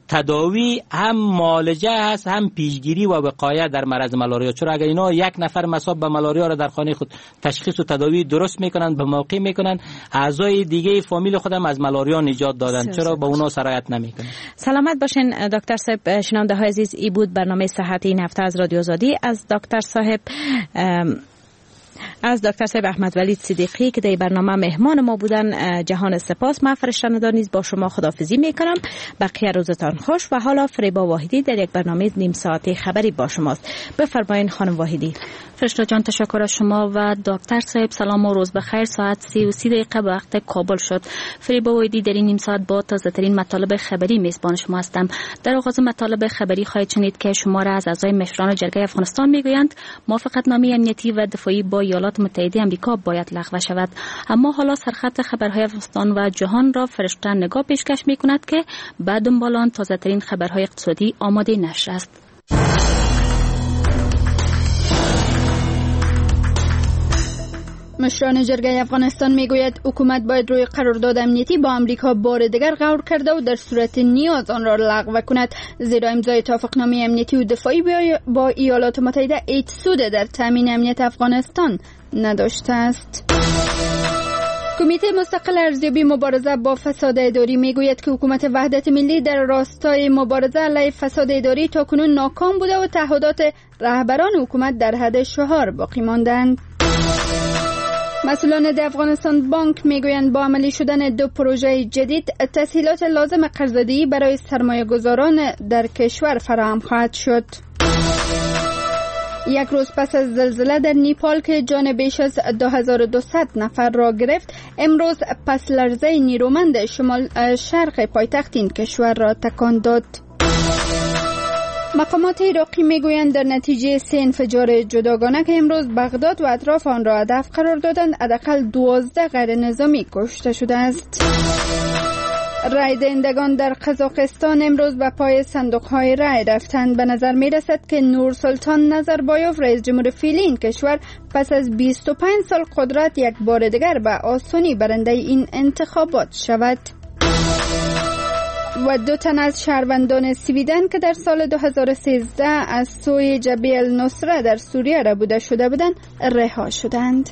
تداوی هم معالجه هست، هم پیشگیری و وقایه در مرض مالاریا. چرا اگر اینا یک نفر مصاب به مالاریا را در خانه خود تشخیص و تداوی درست میکنن، به موقع میکنن، اعضای دیگه فامیل خودم از مالاریا نجات دادن، چرا به اونا سرایت نمیکنن؟ سلامت باشین دکتر صاحب. شنونده های عزیز، ای بود برنامه صحت این هفته از رادیو آزادی از دکتر صاحب از دکتر صاحب احمد ولید صدیقی که در برنامه مهمان ما بودن. جهان سپاس. من فرشته نیز با شما خداحافظی میکنم. بقیه روزتان خوش. و حالا فریبا واحدی در یک برنامه نیم ساعته خبری با شماست. بفرمایید خانم واحدی. فرشته جان تشکر از شما و دکتر صاحب. سلام و روز بخیر. ساعت سی و سی دقیقه به وقت کابل شد. فریبا واحدی در این نیم ساعت با تازه ترین مطالب خبری میزبان شما هستم. در آغاز مطالب خبری خواهید شنید که شمار از اعضای مشران جرگه افغانستان میگویند موافقتنامه امنیتی و دفاعی با ایالات متحده آمریکا باید لغو شود. اما حالا سرخط خبرهای افغانستان و جهان را فرشته نگاه پیشکش میکند که بعد دنبال آن تازه ترین خبرهای اقتصادی آماده نشر است. مشران جرگه افغانستان میگوید حکومت باید روی قرارداد امنیتی با امریکا بار دیگر غور کرده و در صورت نیاز آن را لغو کند، زیرا امضای توافقنامه امنیتی و دفاعی با ایالات متحده هیچ سود در تامین امنیت افغانستان نداشته است. کمیته مستقل ارزیابی مبارزه با فساد اداری میگوید که حکومت وحدت ملی در راستای مبارزه علیه فساد اداری تاکنون ناکام بوده و تعهدات رهبران حکومت در حد شعار باقی ماندند. مسئولان در افغانستان بانک میگویند با عملی شدن دو پروژه جدید تسهیلات لازم قرضه‌دهی برای سرمایه‌گذاران در کشور فراهم خواهد شد. یک روز پس از زلزله در نیپال که جان بیش از دو هزار و دویست نفر را گرفت، امروز پس لرزه نیرومند شمال شرق پایتخت این کشور را تکان داد. مقامات عراقی میگویند در نتیجه سه انفجار جداگانه که امروز بغداد و اطراف آن را هدف قرار دادند، حداقل دوازده غیر نظامی کشته شده است. رای دهندگان در قزاقستان امروز به پای صندوق‌های رای رفتند. به نظر می‌رسد که نورسلطان نظربایوف رئیس جمهور فعلی این کشور پس از بیست و پنج سال قدرت یک بار دیگر به آسانی برنده این انتخابات شود. و دو تن از شهروندان سویدن که در سال دو هزار و سیزده از سوی جبهه النصره در سوریه ربوده شده بودند رها شدند.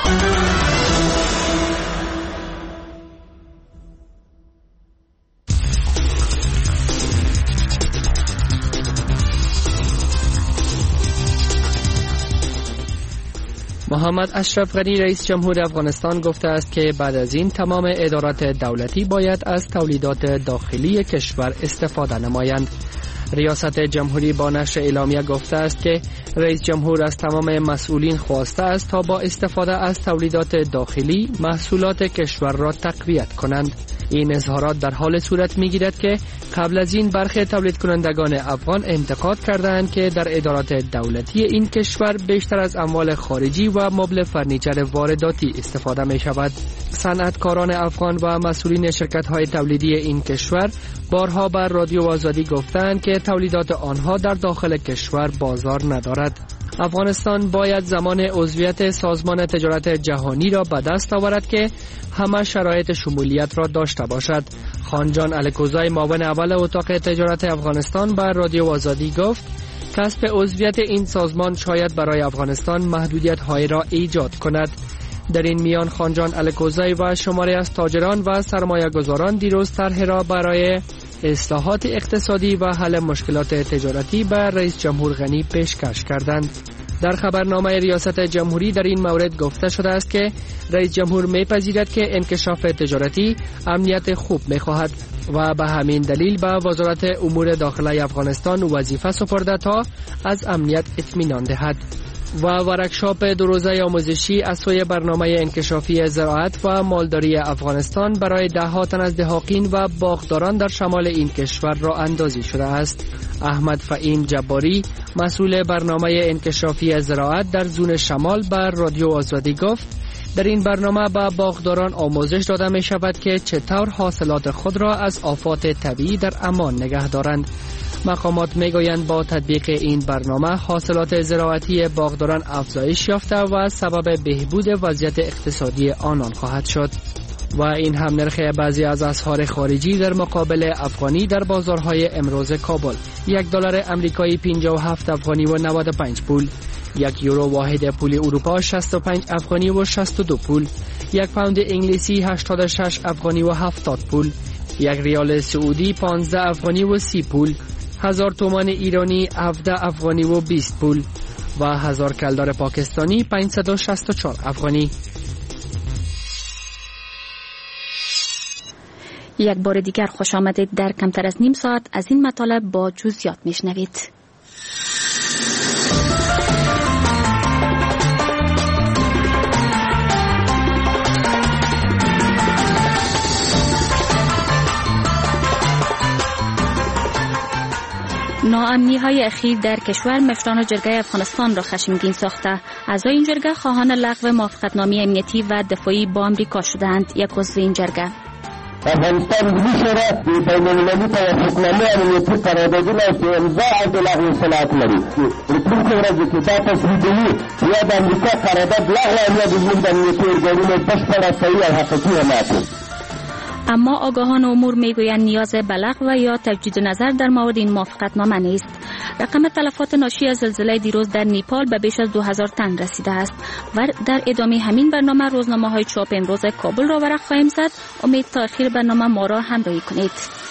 محمد اشرف غنی رئیس جمهور افغانستان گفته است که بعد از این تمام ادارات دولتی باید از تولیدات داخلی کشور استفاده نمایند. ریاست جمهوری با نشر اعلامیه گفته است که رئیس جمهور از تمام مسئولین خواسته است تا با استفاده از تولیدات داخلی محصولات کشور را تقویت کنند. این اظهارات در حال صورت می‌گیرد که قبل از این برخی تولید کنندگان افغان انتقاد کردند که در ادارات دولتی این کشور بیشتر از اموال خارجی و مبل فرنیچر وارداتی استفاده می شود. صنعتکاران افغان و مسئولین شرکت‌های تولیدی این کشور بارها بر رادیو آزادی گفتند که تولیدات آنها در داخل کشور بازار ندارد. افغانستان باید زمان عضویت سازمان تجارت جهانی را به دست آورد که همه شرایط شمولیت را داشته باشد. خانجان الکوزای معاون اول اتاق تجارت افغانستان به رادیو آزادی گفت کسب عضویت این سازمان شاید برای افغانستان محدودیت‌های را ایجاد کند. در این میان خانجان الکوزای و شماری از تاجران و سرمایه‌گذاران دیروز طرح را برای اصلاحات اقتصادی و حل مشکلات تجارتی به رئیس جمهور غنی پیشکش کردند. در خبرنامه ریاست جمهوری در این مورد گفته شده است که رئیس جمهور میپذیرد که انکشاف تجارتی امنیت خوب میخواهد و به همین دلیل به وزارت امور داخلی افغانستان وظیفه سپرده تا از امنیت اطمینان دهد. و ورکشاپ دو روزه آموزشی از سوی برنامه انکشافی زراعت و مالداری افغانستان برای ده ها تن از دهاقین و باغداران در شمال این کشور را اندازی شده است. احمد فهیم جباری مسئول برنامه انکشافی زراعت در زون شمال بر رادیو آزادی گفت در این برنامه به باغداران آموزش داده می شود که چطور حاصلات خود را از آفات طبیعی در امان نگه دارند. مقامات میگویند با تطبیق این برنامه حاصلات زراعتی باغداران افزایش یافته و سبب بهبود وضعیت اقتصادی آنان خواهد شد. و این هم نرخ بعضی از اسعار خارجی در مقابل افغانی در بازارهای امروز کابل. یک دلار امریکایی پنجاه و هفت افغانی و نود و پنج پول، یک یورو واحد پول اروپا شصت و پنج افغانی و شصت و دو پول، یک پوند انگلیسی هشتاد و شش افغانی و هفتاد پول، یک ریال سعودی پانزده افغانی و سی پول، هزار تومان ایرانی هفده افغانی و بیست پول و هزار کلدار پاکستانی پانصد و شصت و چهار افغانی. یک بار دیگر خوش آمدید در کمتر از نیم ساعت از این مطالب با جزئیات میشنوید. ناامنی های اخیر در کشور مشران و جرگه افغانستان را خشمگین ساخته. اعضای این جرگه خواهان لغو موافقتنامه امنیتی و دفاعی با آمریکا شدند. یک عضو این جرگه: افغانستان ملی شورا بین المللی توافقنامه امنیتی قراردادی را که امضا عهد لغو صلاحیت لري. رپورت ورځ کې دا تصریح کوي یا د امریکا قرارداد لغو یا د ژوند امنیتي ارګانونو بشپړه صحیح او حقیقي حمایت. اما آگاهان امور میگویند نیاز به لغو و یا تجدید نظر در مورد این موافقتنامه نیست. رقم تلفات ناشی از زلزله دیروز در نیپال به بیش از دو هزار تن رسیده است و در ادامه همین برنامه روزنامه‌های چاپ امروز کابل را ورق خواهیم زد. امید تا آخر برنامه ما را همراهی کنید.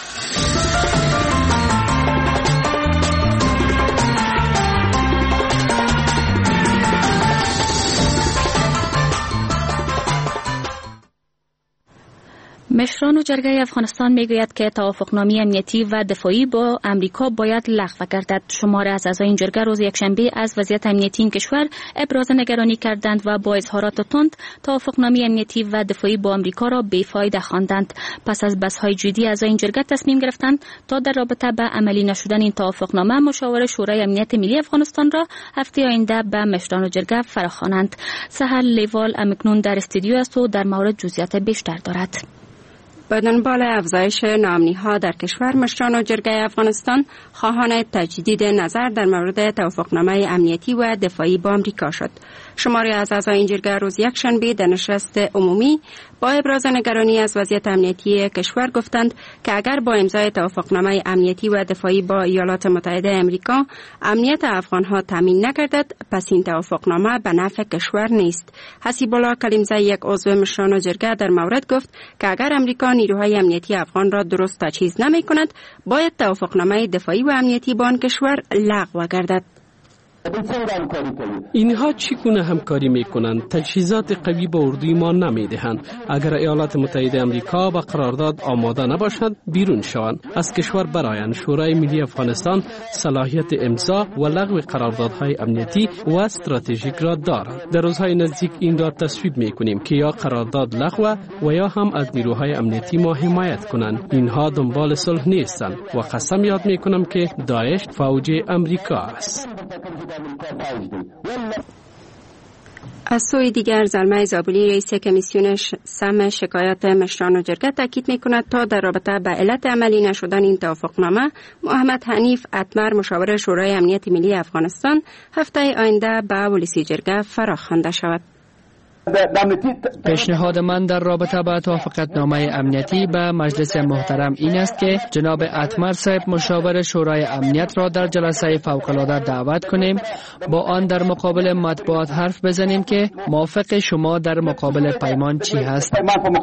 مشران و جرگه افغانستان میگوید که توافقنامه امنیتی و دفاعی با امریکا باید لغو گردد. شماره از اعضای این جرگه روز یکشنبه از وضعیت امنیتی این کشور ابراز نگرانی کردند و با اظهارات تند توافقنامه امنیتی و دفاعی با امریکا را بیفایده خواندند. پس از بحث‌های جدی اعضای این جرگه تصمیم گرفتند تا در رابطه با عملی نشدن این توافقنامه مشاور شورای امنیت ملی افغانستان را هفته آینده به مشران و جرگه فراخوانند. سحر لیوال امکنون در استودیو است و در مورد جزئیات بیشتر دارد. با دنبال افزایش ناامنی‌ها در کشور، مشران و جرگه افغانستان خواهان تجدید نظر در مورد توافقنامه امنیتی و دفاعی با آمریکا شد. شماری از اعضای این جرگه روز یکشنبه در نشست عمومی با ابراز نگرانی از وضعیت امنیتی کشور گفتند که اگر با امضای توافقنامه امنیتی و دفاعی با ایالات متحده آمریکا امنیت افغان‌ها تامین نگردد، پس این توافقنامه به نفع کشور نیست. حسیب الله کلیمزی، یک عضو مشران و جرگه، در مورد گفت که اگر امریکا نیروهای امنیتی افغان را درست تجهیز نمی کند، باید توافقنامه دفاعی و امنیتی با آن کشور لغو گردد. اینها چگونه همکاری میکنند؟ تجهیزات قوی به اردوی ما نمیدهند. اگر ایالات متحده آمریکا با قرارداد آماده نباشد بیرون شوند از کشور برایند. شورای ملی افغانستان صلاحیت امضا و لغو قراردادهای امنیتی و استراتژیک را دارد. در روزهای نزدیک این را تصویب میکنیم که یا قرارداد لغو و یا هم از نیروهای امنیتی ما حمایت کنند. اینها دنبال صلح نیستند و قسم یاد میکنم که داعش فوج امریکا است. از سوی دیگر، زلمه زابلی، رئیس کمیسیون سم شکایات مشران و جرگه، تاکید میکند تا در رابطه به علت عملی نشدن این توافقنامه محمد حنیف اتمر، مشاور شورای امنیت ملی افغانستان، هفته آینده به ولسی جرگه فراخوانده شود. پیشنهاد من در رابطه با توافقنامه امنیتی به مجلس محترم این است که جناب اتمر صاحب، مشاور شورای امنیت، را در جلسه فوق‌العاده دعوت کنیم، با آن در مقابل مطبوعات حرف بزنیم که موافق شما در مقابل پیمان چی هست.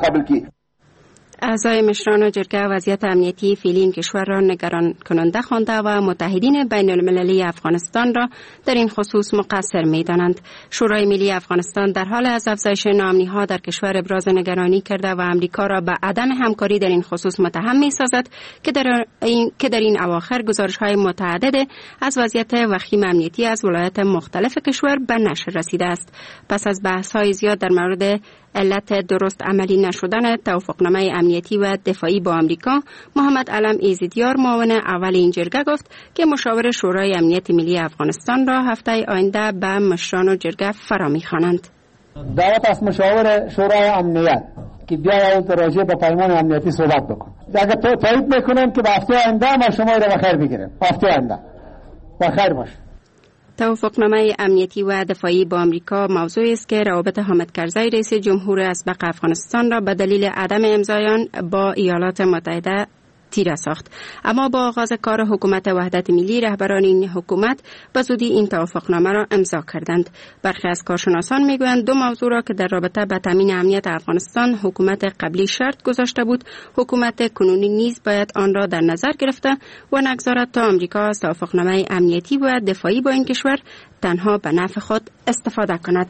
اعضای مشران و جرگه وضعیت امنیتی فعلی این کشور را نگران کننده خوانده و متحدین بین المللی افغانستان را در این خصوص مقصر می‌دانند. شورای ملی افغانستان در حال از افزایش ناامنی‌ها در کشور ابراز نگرانی کرده و امریکا را به عدم همکاری در این خصوص متهم می‌سازد که در این که در این اواخر گزارش‌های متعدد از وضعیت وخیم امنیتی از ولایات مختلف کشور به نشر رسیده است. پس از بحث‌های زیاد در مورد علت درست عملی نشدن توافقنامه امنیتی و دفاعی با آمریکا، محمد علم ایزدیار، معاون اول این جرگه، گفت که مشاور شورای امنیت ملی افغانستان را هفته آینده به مشران و جرگه فرا می‌خوانند. دعوت از مشاور شورای امنیت که بیاید راجع به پیمان امنیتی صحبت بکن. اگر تو تایید میکنن که به هفته آینده ما شما را بخیر بگیریم. هفته آینده بخیر باش. توافقنامه امنیتی و دفاعی با آمریکا موضوعی است که روابط حامد کرزی رئیس جمهور اسبق افغانستان را به دلیل عدم امضای آن با ایالات متحده تیره ساخت. اما با آغاز کار حکومت وحدت ملی، رهبران این حکومت به زودی این توافقنامه را امضا کردند. برخی از کارشناسان میگویند دو موضوع را که در رابطه با تامین امنیت افغانستان حکومت قبلی شرط گذاشته بود، حکومت کنونی نیز باید آن را در نظر گرفته و نگذارد تا آمریکا از توافقنامه امنیتی و دفاعی با این کشور تنها به نفع خود استفاده کند.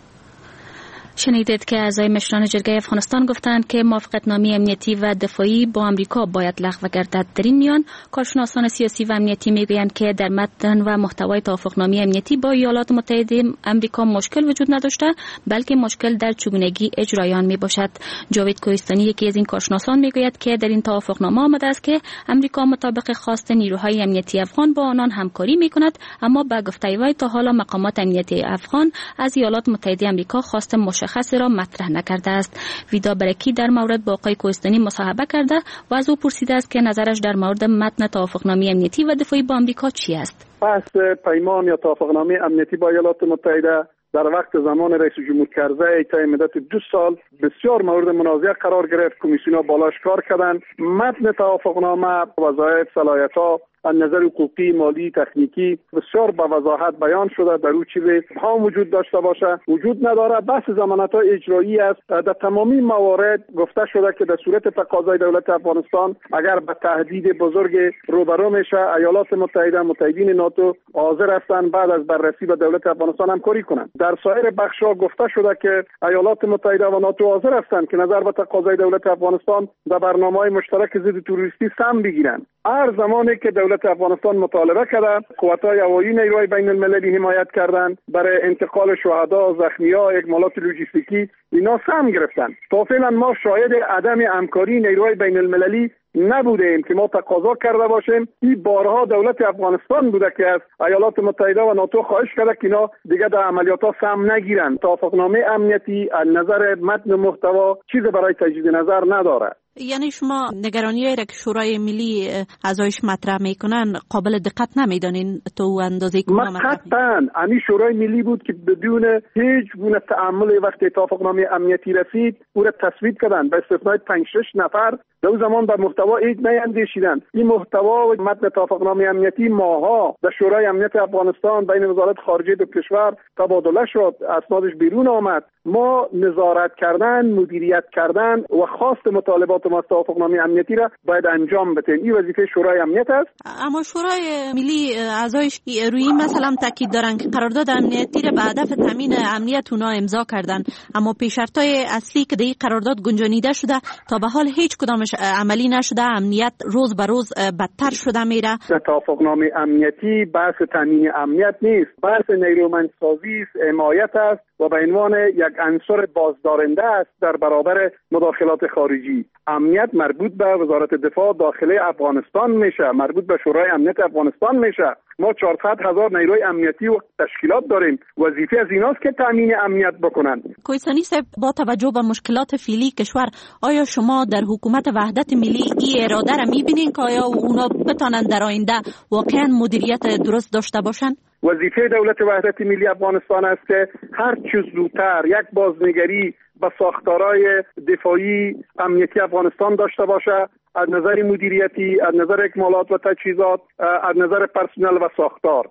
شنیدید که اعضای مشران جرگه افغانستان گفتند که موافقتنامه امنیتی و دفاعی با آمریکا باید لغو گردد. در این میان کارشناسان سیاسی و امنیتی میگویند که در متن و محتوای توافقنامه امنیتی با ایالات متحده آمریکا مشکل وجود نداشته، بلکه مشکل در چگونگی اجرای آن میباشد. جاوید کوهستانی یکی از این کارشناسان میگوید که در این توافقنامه آمده است که آمریکا مطابق خواست نیروهای امنیتی افغان با آنان همکاری میکند، اما به گفته وی تا حالا مقامات امنیتی افغان از ایالات متحده آمریکا خواست مشخصی را مطرح نکرده است. ویدا برکی در مورد با آقای کوهستانی مصاحبه کرده و از او پرسیده است که نظرش در مورد متن توافقنامه امنیتی و دفاعی با آمریکا چی است. بحث پیمان یا توافقنامه امنیتی با ایالات متحده در وقت زمان رئیس جمهور کرزی تا مدت دو سال بسیار مورد منازعه قرار گرفت. کمیسیون‌ها بالاش کار کردند. متن توافقنامه، وظایف، صلاحیت‌ها از نظر حقوقی، مالی، تکنیکی بسیار با وضاحت بیان شده. در او چیزی ها وجود داشته باشه وجود نداره. بحث ضمانت‌های اجرایی است. در تمامی موارد گفته شده که در صورت تقاضای دولت افغانستان اگر به تهدید بزرگ روبرو میشه، ایالات متحده، متحدین ناتو حاضر هستند بعد از بررسی با دولت افغانستان همکاری کنند. در سایر بخش‌ها گفته شده که ایالات متحده و ناتو حاضر هستند که نظر به تقاضای دولت افغانستان در برنامه‌های مشترک ضد تروریستی سهم بگیرند. هر زمانی که دولت افغانستان مطالبه کرده، قوت‌های هوایی نیروهای بین المللی حمایت کردند برای انتقال شهدا، زخمی‌ها، اکمالات لوجستیکی، اینا سهم گرفتند. تا فعلا ما شاهد عدم همکاری نیروهای بین المللی نبوده ایم که ما تقاضا کرده باشیم. این بارها دولت افغانستان بوده که از ایالات متحده و ناتو خواهش کرده که اینا دیگه در عملیات‌ها سهم نگیرند. توافقنامه امنیتی از نظر متن محتوا چیز برای تجدید نظر نداره. یعنی شما نگرانی‌هایی را که شورای ملی اعضایش مطرح میکنن قابل دقت نمیدانین تو اندازه‌ای که ما قطعاً همین شورای ملی بود که بدون هیچ گونه تأمل وقتی توافقنامه امنیتی رسید او را تصویب کردن به استثنای پنج شش نفر. در زمان به محتوا هیچ نیندیشیدند. این محتوا و متن توافقنامه امنیتی ماها در شورای امنیت افغانستان بین وزارت خارجه دو کشور تبادله شد، اسنادش بیرون آمد. ما نظارت کردن، مدیریت کردن و خواست مطالبات ما توافقنامه امنیتی را باید انجام بدیم. این وظیفه شورای امنیت است. اما شورای ملی اعضایش روی این مثلا تاکید دارن که قرارداد امنیتی را به هدف تامین امنیت اونا امضا کردن، اما پیش‌شرط‌های اصلی که در این قرارداد گنجانیده شده تا به حال هیچ کدامش عملی نشده. امنیت روز به روز بدتر شده میره. توافقنامه امنیتی بحث تامین امنیت نیست، بحث نیرومندسازی است، حمایت است و به عنوان یک عنصر بازدارنده است در برابر مداخلات خارجی. امنیت مربوط به وزارت دفاع داخلی افغانستان میشه، مربوط به شورای امنیت افغانستان میشه. ما چهارصد هزار نیروی امنیتی و تشکیلات داریم. وظیفه از ایناست که تامین امنیت بکنن. کوهستانی صاحب، با توجه به مشکلات فعلی کشور، آیا شما در حکومت وحدت ملی این اراده را میبینین که آیا اونا بتانن در آینده واقعا مدیریت درست داشته باشن؟ وظیفه دولت وحدت ملی افغانستان است که هر چیز زودتر یک بازنگری به ساختارهای دفاعی امنیتی افغانستان داشته باشه، از نظر مدیریتی، از نظر اکمالات و تجهیزات، از نظر پرسنل و ساختار.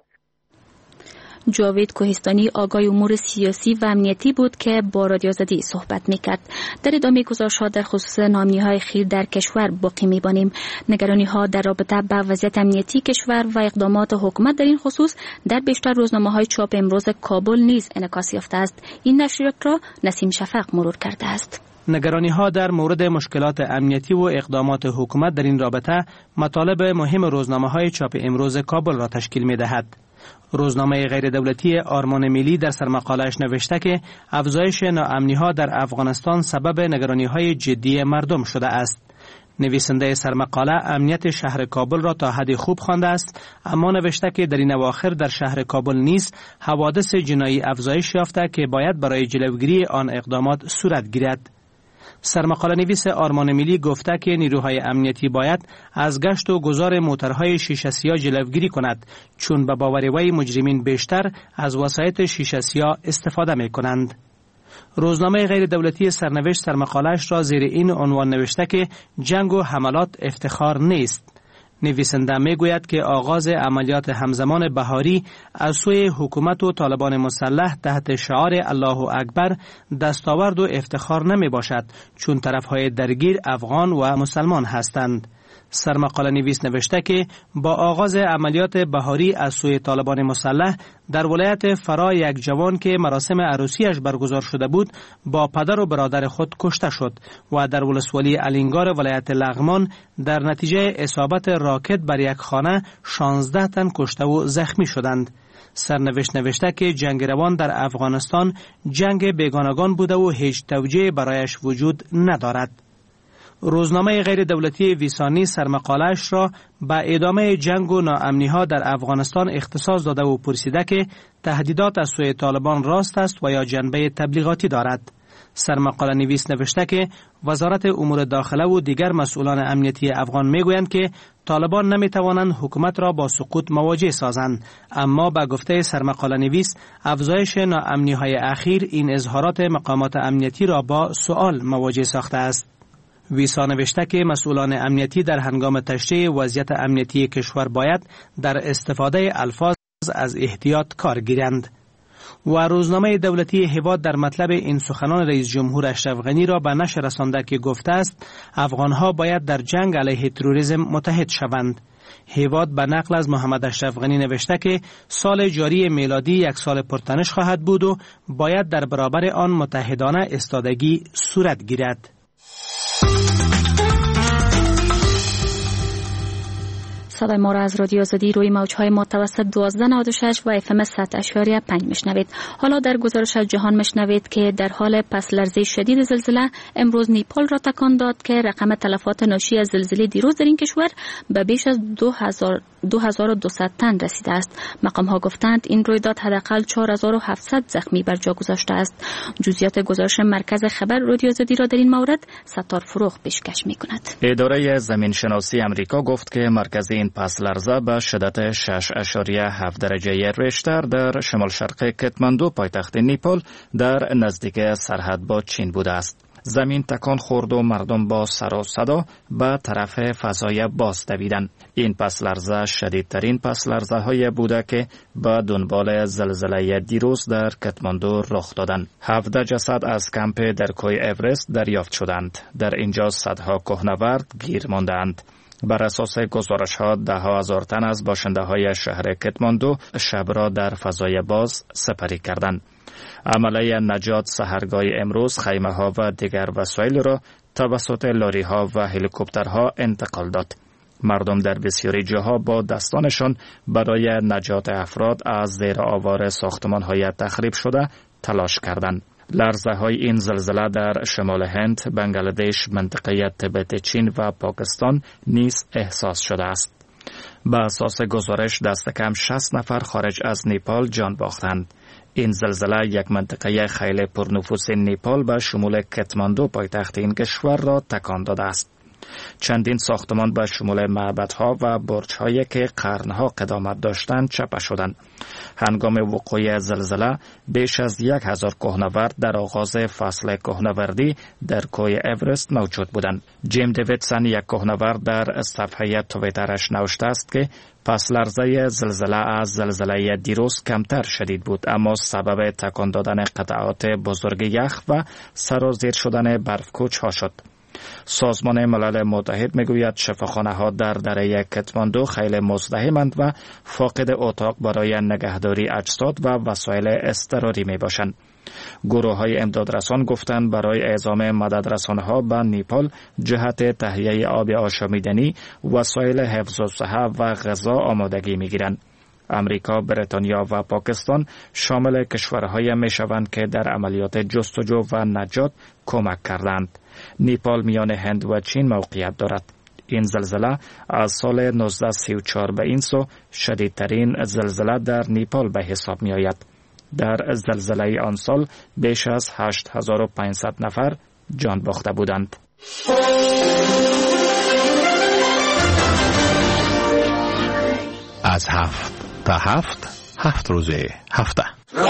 جاوید کوهستانی آگاه امور سیاسی و امنیتی بود که با رادیو آزادی صحبت میکرد. در ادامه گزارش‌ها در خصوص ناامنی‌های خیر در کشور باقی می‌بانیم. نگرانی‌ها در رابطه با وضعیت امنیتی کشور و اقدامات حکومت در این خصوص در بیشتر روزنامه‌های چاپ امروز کابل نیز انعکاس یافته است. این نشریات را نسیم شفق مرور کرده است. نگرانی‌ها در مورد مشکلات امنیتی و اقدامات حکومت در این رابطه مطالب مهم روزنامه‌های چاپ امروز کابل را تشکیل می‌دهد. روزنامه غیر دولتی آرمان ملی در سرمقاله‌اش نوشته که افزایش ناامنی‌ها در افغانستان سبب نگرانی‌های جدی مردم شده است. نویسنده سرمقاله امنیت شهر کابل را تا حدی خوب خوانده است، اما نوشته که در این اواخر در شهر کابل نیز حوادث جنایی افزایش یافته که باید برای جلوگیری آن اقدامات صورت گیرد. سرمقاله نویس آرمان ملی گفته که نیروهای امنیتی باید از گشت و گذار موترهای شیشه سیاه جلوگیری کند، چون به باور وی مجرمین بیشتر از وسایط شیشه سیاه استفاده می کنند. روزنامه غیر دولتی سرنوشت سرمقاله‌اش را زیر این عنوان نوشته که جنگ و حملات افتخار نیست. نویسنده می گوید که آغاز عملیات همزمان بهاری از سوی حکومت و طالبان مسلح تحت شعار الله اکبر دستاورد و افتخار نمی باشد، چون طرفهای درگیر افغان و مسلمان هستند. سرمقاله نویس نوشته که با آغاز عملیات بهاری از سوی طالبان مسلح در ولایت فرا یک جوان که مراسم عروسیش برگزار شده بود با پدر و برادر خود کشته شد و در ولسوالی الینگار ولایت لغمان در نتیجه اصابت راکت بر یک خانه شانزده تن کشته و زخمی شدند. سرنوشت نوشته که جنگ روان در افغانستان جنگ بیگانگان بوده و هیچ توجیه برایش وجود ندارد. روزنامه غیر دولتی ویسانی سرمقاله‌اش را به ادامه جنگ و ناامنی‌ها در افغانستان اختصاص داده و پرسیده که تهدیدات از سوی طالبان راست است و یا جنبه تبلیغاتی دارد. سرمقاله نویس نوشته که وزارت امور داخله و دیگر مسئولان امنیتی افغان میگویند که طالبان نمیتوانند حکومت را با سقوط مواجه سازند، اما به گفته سرمقاله نویس افزایش ناامنی‌های اخیر این اظهارات مقامات امنیتی را با سؤال مواجه ساخته است. ویسا نوشته که مسئولان امنیتی در هنگام تشریح وضعیت امنیتی کشور باید در استفاده الفاظ از احتیاط کار گیرند. و روزنامه دولتی هیواد در مطلب این سخنان رئیس جمهور اشرف غنی را به نشر رسانده که گفته است افغانها باید در جنگ علیه تروریسم متحد شوند. هیواد به نقل از محمد اشرف غنی نوشته که سال جاری میلادی یک سال پرتنش خواهد بود و باید در برابر آن متحدانه ایستادگی صورت گیرد. صدای ما را از رادیو آزادی روی موج‌های متوسط دوازده نود و شش و اف ام صد اشاریه پنج میشنوید. حالا در گزارش از جهان میشنوید که در حال پس لرزه شدید زلزله امروز نیپال را تکان داد که رقم تلفات ناشی از زلزله دیروز در این کشور به بیش از دو هزار و دویست تن رسیده است. مقام‌ها گفتند این رویداد حداقل چهار هزار و هفتصد زخمی بر جا گذاشته است. جزئیات گزارش مرکز خبر رادیو آزادی را در این مورد ستار فروغ پیشکش می‌کند. اداره زمین شناسی آمریکا گفت که مرکز این پس لرزه به شدت شش اشاریه هفت درجه ریشتر در شمال شرق کتماندو پایتخت نیپال در نزدیک سرحد با چین بوده است. زمین تکان خورد و مردم با سر و صدا به طرف فضای باز دویدند. این پس لرزه شدیدترین پس لرزه های بوده که به دنبال زلزله دیروز در کتماندو رخ دادند. هفده جسد از کمپ در کوه اورست دریافت شدند. در اینجا صدها کوهنورد گیر ماندند. بر اساس گزارش ها ده ها هزار تن از باشنده های شهر کتماندو شب را در فضای باز سپری کردند. عملیه نجات سحرگاه امروز خیمه ها و دیگر وسایل را توسط لاری ها و هلیکوپترها انتقال داد. مردم در بسیاری جاها با دستانشان برای نجات افراد از زیر آوار ساختمان های تخریب شده تلاش کردند. لرزه های این زلزله در شمال هند، بنگلادش، منطقه تبت چین و پاکستان نیز احساس شده است. به اساس گزارش دست کم شصت نفر خارج از نیپال جان باختند. این زلزله یک منطقه خیلی پرنفوس نیپال به شمول کتماندو پایتخت این کشور را تکان داده است. چندین ساختمان به شمول معبدها و برج‌هایی که قرنها قدامت داشتند چپه شدند. هنگام وقوع زلزله بیش از یک هزار کوهنورد در آغاز فصل کوهنوردی در کوه اورست موجود بودند. جیم دیویدسون یک کوهنورد در صفحه توییترش نوشته است که پس لرزه زلزله از زلزله دیروز کمتر شدید بود، اما سبب تکان دادن قطعات بزرگ یخ و سرازیر شدن برفکوچ ها شد. سازمان ملل متحد میگوید شفاخانه ها در دره کتماندو خیلی مزدحمند و فاقد اتاق برای نگهداری اجساد و وسایل اضطراری می باشند. گروه های امدادرسان گفتند برای اعزام مددرسان ها به نیپال جهت تهیه آب آشامیدنی، وسایل حفظ الصحه و غذا آمادگی می گیرند. امریکا، بریتانیا و پاکستان شامل کشورهای می شوند که در عملیات جستجو و نجات کمک کردند. نیپال میان هند و چین موقعیت دارد. این زلزله از سال نوزده سی و چهار به این سو شدیدترین زلزله در نیپال به حساب می آید. در زلزله آن سال بیش از هشت هزار و پانصد نفر جان باخته بودند. از هفت تا هفت هفت روزه هفته.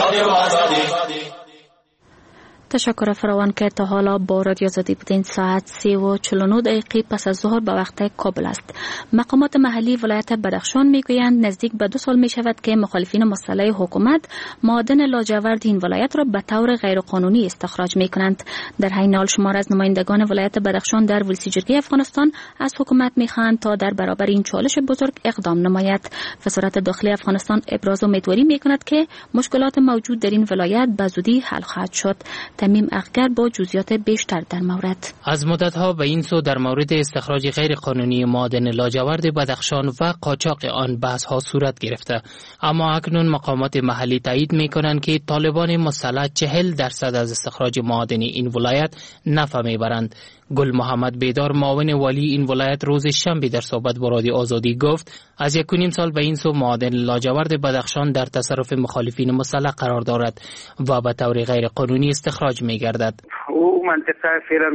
تشکر فراوان که تا حالا با رادیو آزادی بودین. ساعت سه و چهل و نه دقیقه پس از ظهر به وقت کابل است. مقامات محلی ولایت بدخشان میگویند نزدیک به دو سال می شود که مخالفین مسلح حکومت معادن لاجورد این ولایت را به طور غیرقانونی استخراج می کنند. در حین حال شمار از نمایندگان ولایت بدخشان در ولسی جرگه افغانستان از حکومت میخواهند تا در برابر این چالش بزرگ اقدام نماید. وزارت داخلی افغانستان ابراز امیدواری می کند که مشکلات موجود در این ولایت به زودی حل خواهد شد. تمیم اخگر با جزئیات بیشتر در مورد. از مدت‌ها به این سو در مورد استخراج غیر قانونی معادن لاجورد بدخشان و قاچاق آن بحث‌ها صورت گرفته، اما اکنون مقامات محلی تایید می‌کنند که طالبان مسلح چهل درصد از استخراج معادن این ولایت نفع می‌برند. گل محمد بیدار معاون والی این ولایت روز شنبه در صحبت با رادیو آزادی گفت از یک و نیم سال به این سو معادن لاجورد بدخشان در تصرف مخالفین مسلح قرار دارد و به طور غیر قانونی استخراج می گردد. او منطقه فعلا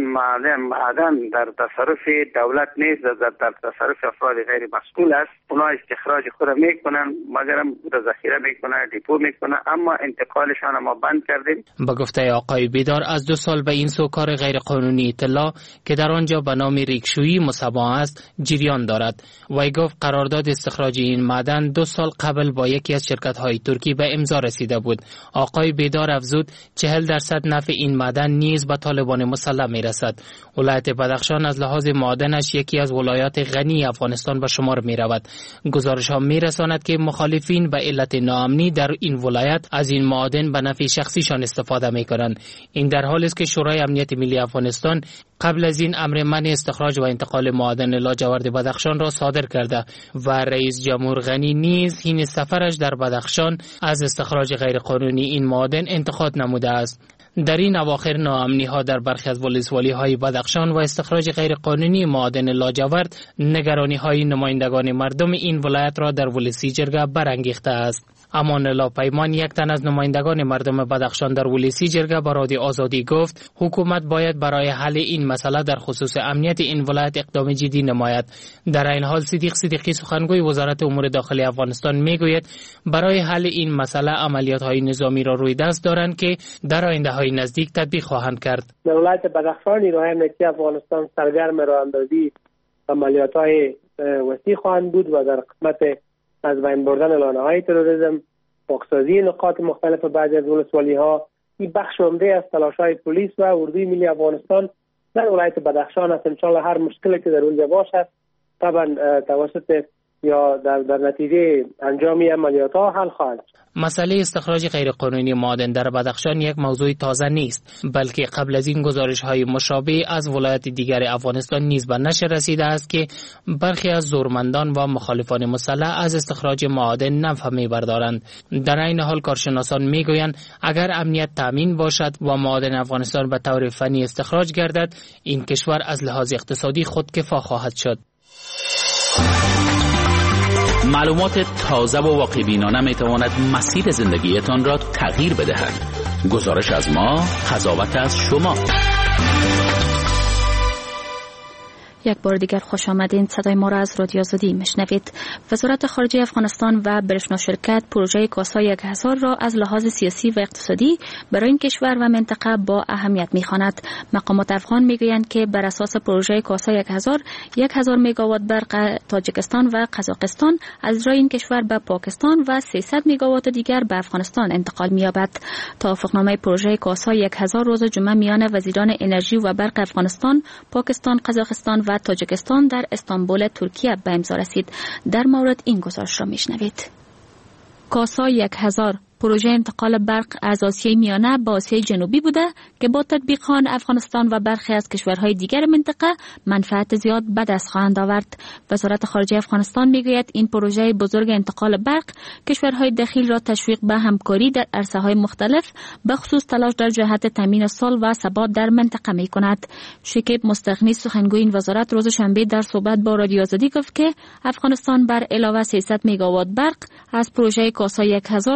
معدن در تصرف دولت نیست، در, در تصرف افراد غیر مسئول است. اونا استخراج خود میکنن، مگرم ذخیره میکنن، دیپو میکنن، اما انتقالشان ما بند کردیم. با گفته آقای بیدار از دو سال به این سو کار غیر قانونی اطلاع که در آنجا به نام ریکشویی مسبا است جریان دارد. وی گفت قرارداد استخراج این معدن دو سال قبل با یکی از شرکت های ترکی به امضا رسیده بود. آقای بیدار افزود چهل درصد نفع این معدن نیز به طالبان مسلح می رسد. ولایت بدخشان از لحاظ معادنش یکی از ولایات غنی افغانستان به شمار می رود. گزارش ها می رساند که مخالفین به علت ناامنی در این ولایت از این معادن به نفع شخصیشان استفاده می کنند. این در حالی است که شورای امنیت ملی افغانستان قبل از این امر منع استخراج و انتقال معادن لاجورد بدخشان را صادر کرده و رئیس جمهور غنی نیز حین سفرش در بدخشان از استخراج غیرقانونی این معادن انتقاد نموده است. در این اواخر ناامنی ها در برخی از ولسوالی های بدخشان و استخراج غیرقانونی معادن لاجورد نگرانی های نمایندگان مردم این ولایت را در ولسی جرگه برانگیخته است. امان الله پیمان یک تن از نمایندگان مردم بدخشان در ولسی جرگه به رادیو آزادی گفت حکومت باید برای حل این مسئله در خصوص امنیت این ولایت اقدام جدی نماید. در این حال صدیق صدیقی سخنگوی وزارت امور داخلی افغانستان میگوید برای حل این مسئله عملیات های نظامی را روی دست دارند که در آینده های نزدیک تطبیق خواهند کرد. در ولایت بدخشان نیروهای امنیتی افغانستان سرگرم راهاندازی عملیات های وسیع خواهند بود و در قسمت از بین بردن لانه‌های تروریسم، پاکسازی نقاط مختلف بعضی از ولسوالی‌ها، این بخش عمده از تلاش‌های پلیس و اردوی ملی افغانستان در ولایت بدخشان است. انشاءالله هر مشکلی که در اونجا باشد طبعا توسط یا در, در نتیجه انجامی عملیات‌ها حل خواهد. مسئله استخراج غیرقانونی معادن در بدخشان یک موضوع تازه نیست، بلکه قبل از این گزارش‌های مشابه از ولایات دیگر افغانستان نیز به نشر رسیده است که برخی از زورمندان و مخالفان مسلح از استخراج معادن نفع می‌بردارند. در این حال کارشناسان می‌گویند اگر امنیت تامین باشد و معادن افغانستان به طور فنی استخراج گردد، این کشور از لحاظ اقتصادی خودکفا خواهد شد. معلومات تازه و واقع‌بینانه می‌تواند مسیر زندگیتان را تغییر بدهد. گزارش از ما، قضاوت از شما. یک بار دیگر خوش آمدین. صدای ما را از رادیو آزادی میشنوید. وزارت خارجه افغانستان و برشنا شرکت پروژه کاسا یک هزار را از لحاظ سیاسی و اقتصادی برای این کشور و منطقه با اهمیت میخواند. مقامات افغان میگویند که بر اساس پروژه کاسا یک هزار یک هزار مگاوات برق تاجیکستان و قزاقستان از راه این کشور به پاکستان و سیصد مگاوات دیگر به افغانستان انتقال می‌یابد. توافقنامه پروژه کاسا یک هزار روز جمعه میان وزیران انرژی و برق افغانستان، پاکستان، قزاقستان و تاجیکستان در استانبول ترکیه به امضا رسید. در مورد این گزارش را میشنوید. کاسا یک هزار پروژه انتقال برق از آسیای میانه به آسیای جنوبی بوده که با تطبیق آن افغانستان و برخی از کشورهای دیگر منطقه منفعت زیاد به دست خواهند آورد. وزارت خارجه افغانستان میگوید این پروژه بزرگ انتقال برق کشورهای دخیل را تشویق به همکاری در عرصه‌های مختلف به خصوص تلاش در جهت تامین صلح و ثبات در منطقه میکند. شکیب مستغنی سخنگوی این وزارت روز شنبه در صحبت با رادیو آزادی گفت که افغانستان بر علاوه سیصد مگاوات برق از پروژه کاسا یک هزار سالانه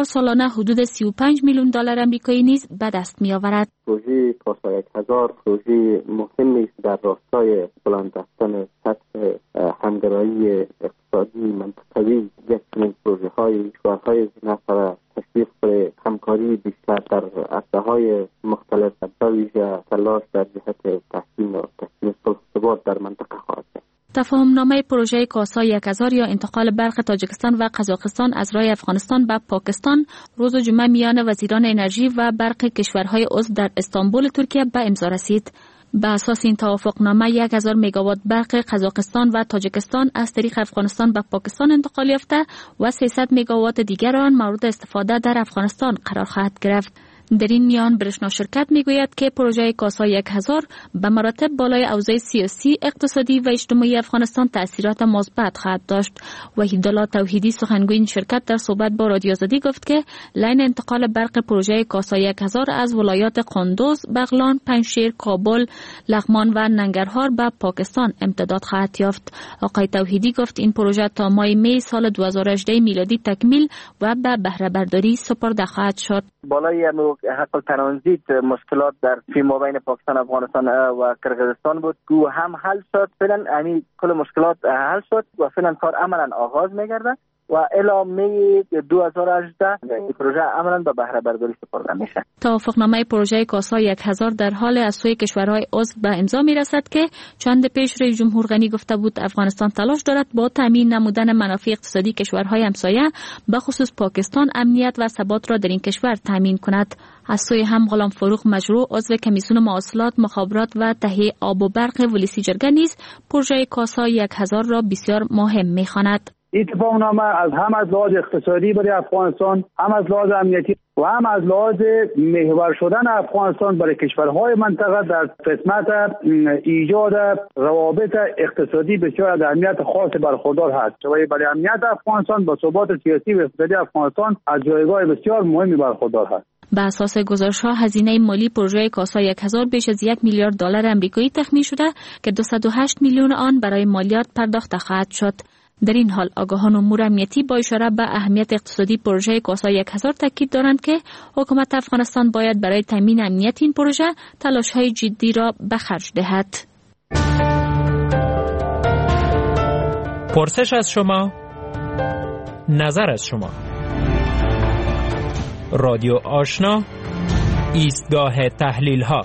حدود سی و پنج میلیون دلار آمریکایی نیز به دست می آورد. پروژه کاسا یک هزار پروژه مهمی است در راستای بلند رفتن سطح همگرایی اقتصادی منطقوی. یک چنین پروژه های کشورهای نفر تشویق به همکاری بیشتر در عرصه‌های مختلف به ویژه تلاش در جهت تحسین و تحسین صلح و ثبات در منطقه خواهد بود. تفاهمنامه پروژه کاسا یک هزار یا انتقال برق تاجیکستان و قزاقستان از راه افغانستان به پاکستان روز جمعه میان وزیران انرژی و برق کشورهای عضو در استانبول ترکیه به امضا رسید. به اساس این توافقنامه یک هزار مگاوات برق قزاقستان و تاجیکستان از طریق افغانستان به پاکستان انتقال یافته و سیصد مگاوات دیگر آن مورد استفاده در افغانستان قرار خواهد گرفت. در این میان برشنا شرکت میگوید که پروژه کاسا یک هزار به مراتب بالای اوضاع سیاسی، اقتصادی و اجتماعی افغانستان تأثیرات مثبت خواهد داشت. وحیدالله توحیدی سخنگوی این شرکت در صحبت با رادیو آزادی گفت که لین انتقال برق پروژه کاسا یک هزار از ولایات قندوز، بغلان، پنجشیر، کابل، لغمان و ننگرهار به پاکستان امتداد خواهد یافت. آقای توحیدی گفت این پروژه تا ماه می سال دو هزار و هجده میلادی تکمیل و به بهره برداری سپرده خواهد شد. بالای حق ترانزیت مشکلات در فیما بین پاکستان، افغانستان و کرغزستان بود که هم حل شد. فعلا همین کل مشکلات حل شد و فعلا کار عملا آغاز میگرده و الی می دو هزار و هجده این پروژه عملا به بهره برداری سپرده میشه. توافقنامه پروژه کاسا یک هزار در حال از سوی کشورهای عضو به امضا میرسد که چند پیش رئیس جمهور غنی گفته بود افغانستان تلاش دارد با تامین نمودن منافع اقتصادی کشورهای همسایه به خصوص پاکستان امنیت و ثبات را در این کشور تامین کند. از سوی هم غلام فروخ مجروح عضو کمیسیون مواصلات، مخابرات و تهیه آب و برق ولسی جرگه نیز پروژه کاسا یک هزار را بسیار مهم می‌خواند. این اتفاقنامه از هم از لحاظ اقتصادی برای افغانستان، هم از لحاظ امنیتی و هم از لحاظ محور شدن افغانستان برای کشورهای منطقه در قسمت ایجاد روابط اقتصادی بسیار از اهمیت خاص برخوردار هست و برای امنیت افغانستان با ثبات سیاسی و اقتصادی افغانستان از جایگاه بسیار مهمی برخوردار هست. به اساس گزارش‌ها هزینه مالی پروژه کاسا یک هزار بیش از یک میلیارد دلار آمریکایی تخمین شده که دویست و هشت میلیون آن برای مالیات پرداخت خواهد شد. در این حال آگاهان امور امنیتی با اشاره به اهمیت اقتصادی پروژه کاسا یک هزار تاکید دارند که حکومت افغانستان باید برای تامین امنیت این پروژه تلاش‌های جدی را به خرج دهد. پرسش از شما، نظر از شما. رادیو آشنا، ایستگاه تحلیل ها.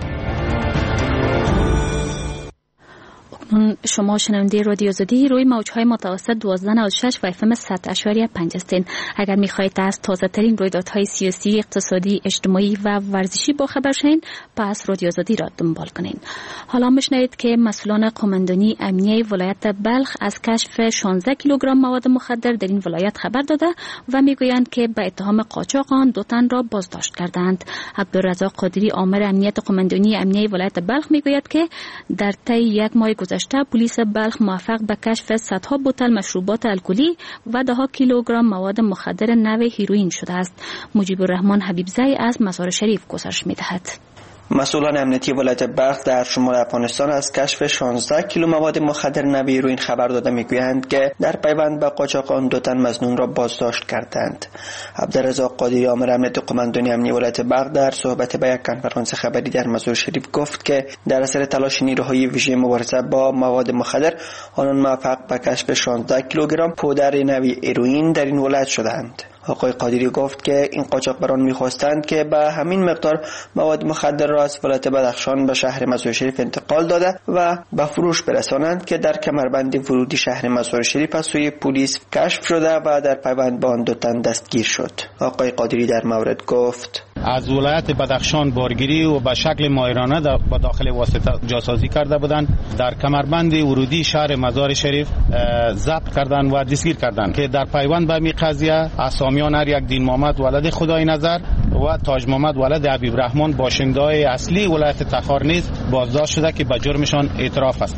شما شنونده رادیو آزادی روی موجهای متوسط دوازده نود و شش و اف ام صد اشاریه پنج هستین. اگر میخواهید از تازه ترین رویدادهای سیاسی، اقتصادی، اجتماعی و ورزشی با خبر شین، پس رادیو آزادی را دنبال کنین. حالا میشنوید که مسئولان قماندانی امنیه ولایت بلخ از کشف شانزده کیلوگرم مواد مخدر در این ولایت خبر داده و میگویند که به اتهام قاچاق آن دو تن را بازداشت کردند. عبدالرزاق قادری آمر امنیت قماندانی امنیه ولایت بلخ میگوید که در طی یک ماه گذشته پلیس بلخ موفق به کشف صدها بوتل مشروبات الکلی و ده ها کیلوگرم مواد مخدر نوع هیروئین شده است. مجیب الرحمن حبیبزی از مزار شریف گزارش می‌دهد. مسئولان امنیتی ولایت بلخ در شمال افغانستان از کشف شانزده کیلو مواد مخدر نوع هیروئین خبر داده میگویند که در پیوند به قاچاق آن دو تن مظنون را بازداشت کردند. عبدالرزاق قادری آمر امنیت قماندانی امنیتی ولایت بلخ در صحبت به یک کنفرانس خبری در مزار شریف گفت که در اثر تلاش نیروهای ویژه مبارزه با مواد مخدر آنان موفق به کشف شانزده کیلوگرم پودر نوع هیروئین در این ولایت شدند. آقای قادری گفت که این قاچاقبران می‌خواستند که به همین مقدار مواد مخدر را از ولایت بدخشان به شهر مزار شریف انتقال داده و به فروش برسانند که در کمربند ورودی شهر مزار شریف از سوی پلیس کشف شده و در پیوند با آن دو تن دستگیر شد. آقای قادری در مورد گفت از ولایت بدخشان بارگیری و به شکل ماهرانه با داخل واسطه جاسازی کرده بودند، در کمربند ورودی شهر مزار شریف ضبط کردند و دستگیر کردند که در پیوند به می قضیه اسامیان هر یک دین محمد ولد خدای نظر و تاج محمد ولد حبیب رحمان باشنده‌های اصلی ولایت تخار نیز بازداشت شده که به جرمشان اعتراف هستند.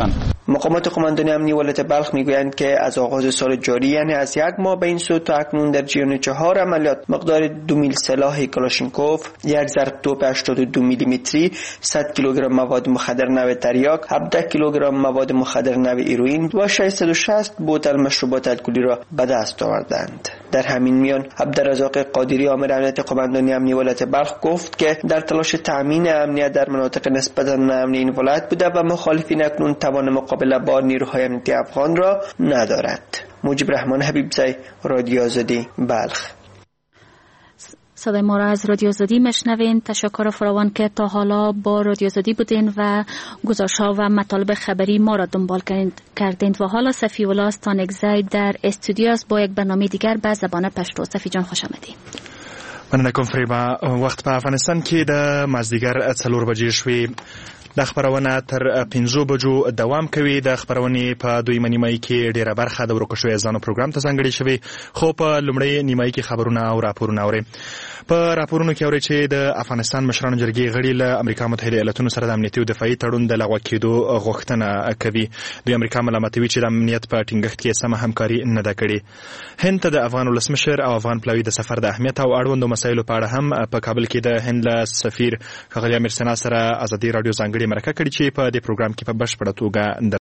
مقامات قماندانی امنیتی ولایت بلخ میگویند که از آغاز سال جاری یعنی از یک ماه به این سو تا اکنون در جریان چهار عملیات مقدار دو میل سلاح کلاشینکوف، یک ضرب توپ هشتاد و دو میلی متری، صد کیلوگرم مواد مخدر نوع تریاک، هفده کیلوگرم مواد مخدر نوع هیروئین و ششصد و شصت بوتل مشروبات الکلی را به دست آوردند. در همین میان عبدالرزاق قادری آمر امنیت قماندانی امنیتی ولایت بلخ گفت که در تلاش تامین امنیت در مناطق نسبتا ناامن این ولایت بوده و مخالفین اکنون توان مقابله با نیروهای امنیتی افغان را ندارد. مجیب رحمان حبیبزی، رادیو آزادی، بلخ. صدای ما را از رادیو آزادی مشنوین. تشکر فراوان که تا حالا با رادیو آزادی بودین و گزارش‌ها و مطالب خبری ما را دنبال کردین. و حالا صفی الله ستانکزی در استودیو است با یک برنامه دیگر به زبان پشتو. صفی جان خوش آمدید. مننه کوم فریبا. وخت په افغانستان کې د مازدیګر څلور بجې شوې. د خبرونه تر پنځو بجو دوام کوي. د خبرونې په دویمه نیمایي کې ډیره برخه د ورکو شوې ځانو پروګرام ته ځانګړې شوې، خو په لومړۍ نیمایي کې خبرونه او راپورونه اوري. په راپورونو کې اوري چې د افغانستان مشرانو جرګې غړي له امریکا متحده ایالاتونو سره د امنیتي او دفاعي تړون د لغوه کېدو غوښتنه کوي. دوی امریکا ملامتوي چې د امنیت په ټینګښت کې سمه همکاري نه ده کړې. هند ته د افغان ولسمشر او افغان پلاوي د سفر د اهمیت او اړوندو مسایلو په اړه هم په کابل کې د هند له سفیر ښاغلي امیر سنا سره ازادي رادیو ځانګړې مرکه کړې چې په دې پروګرام کې په بشپړه توګه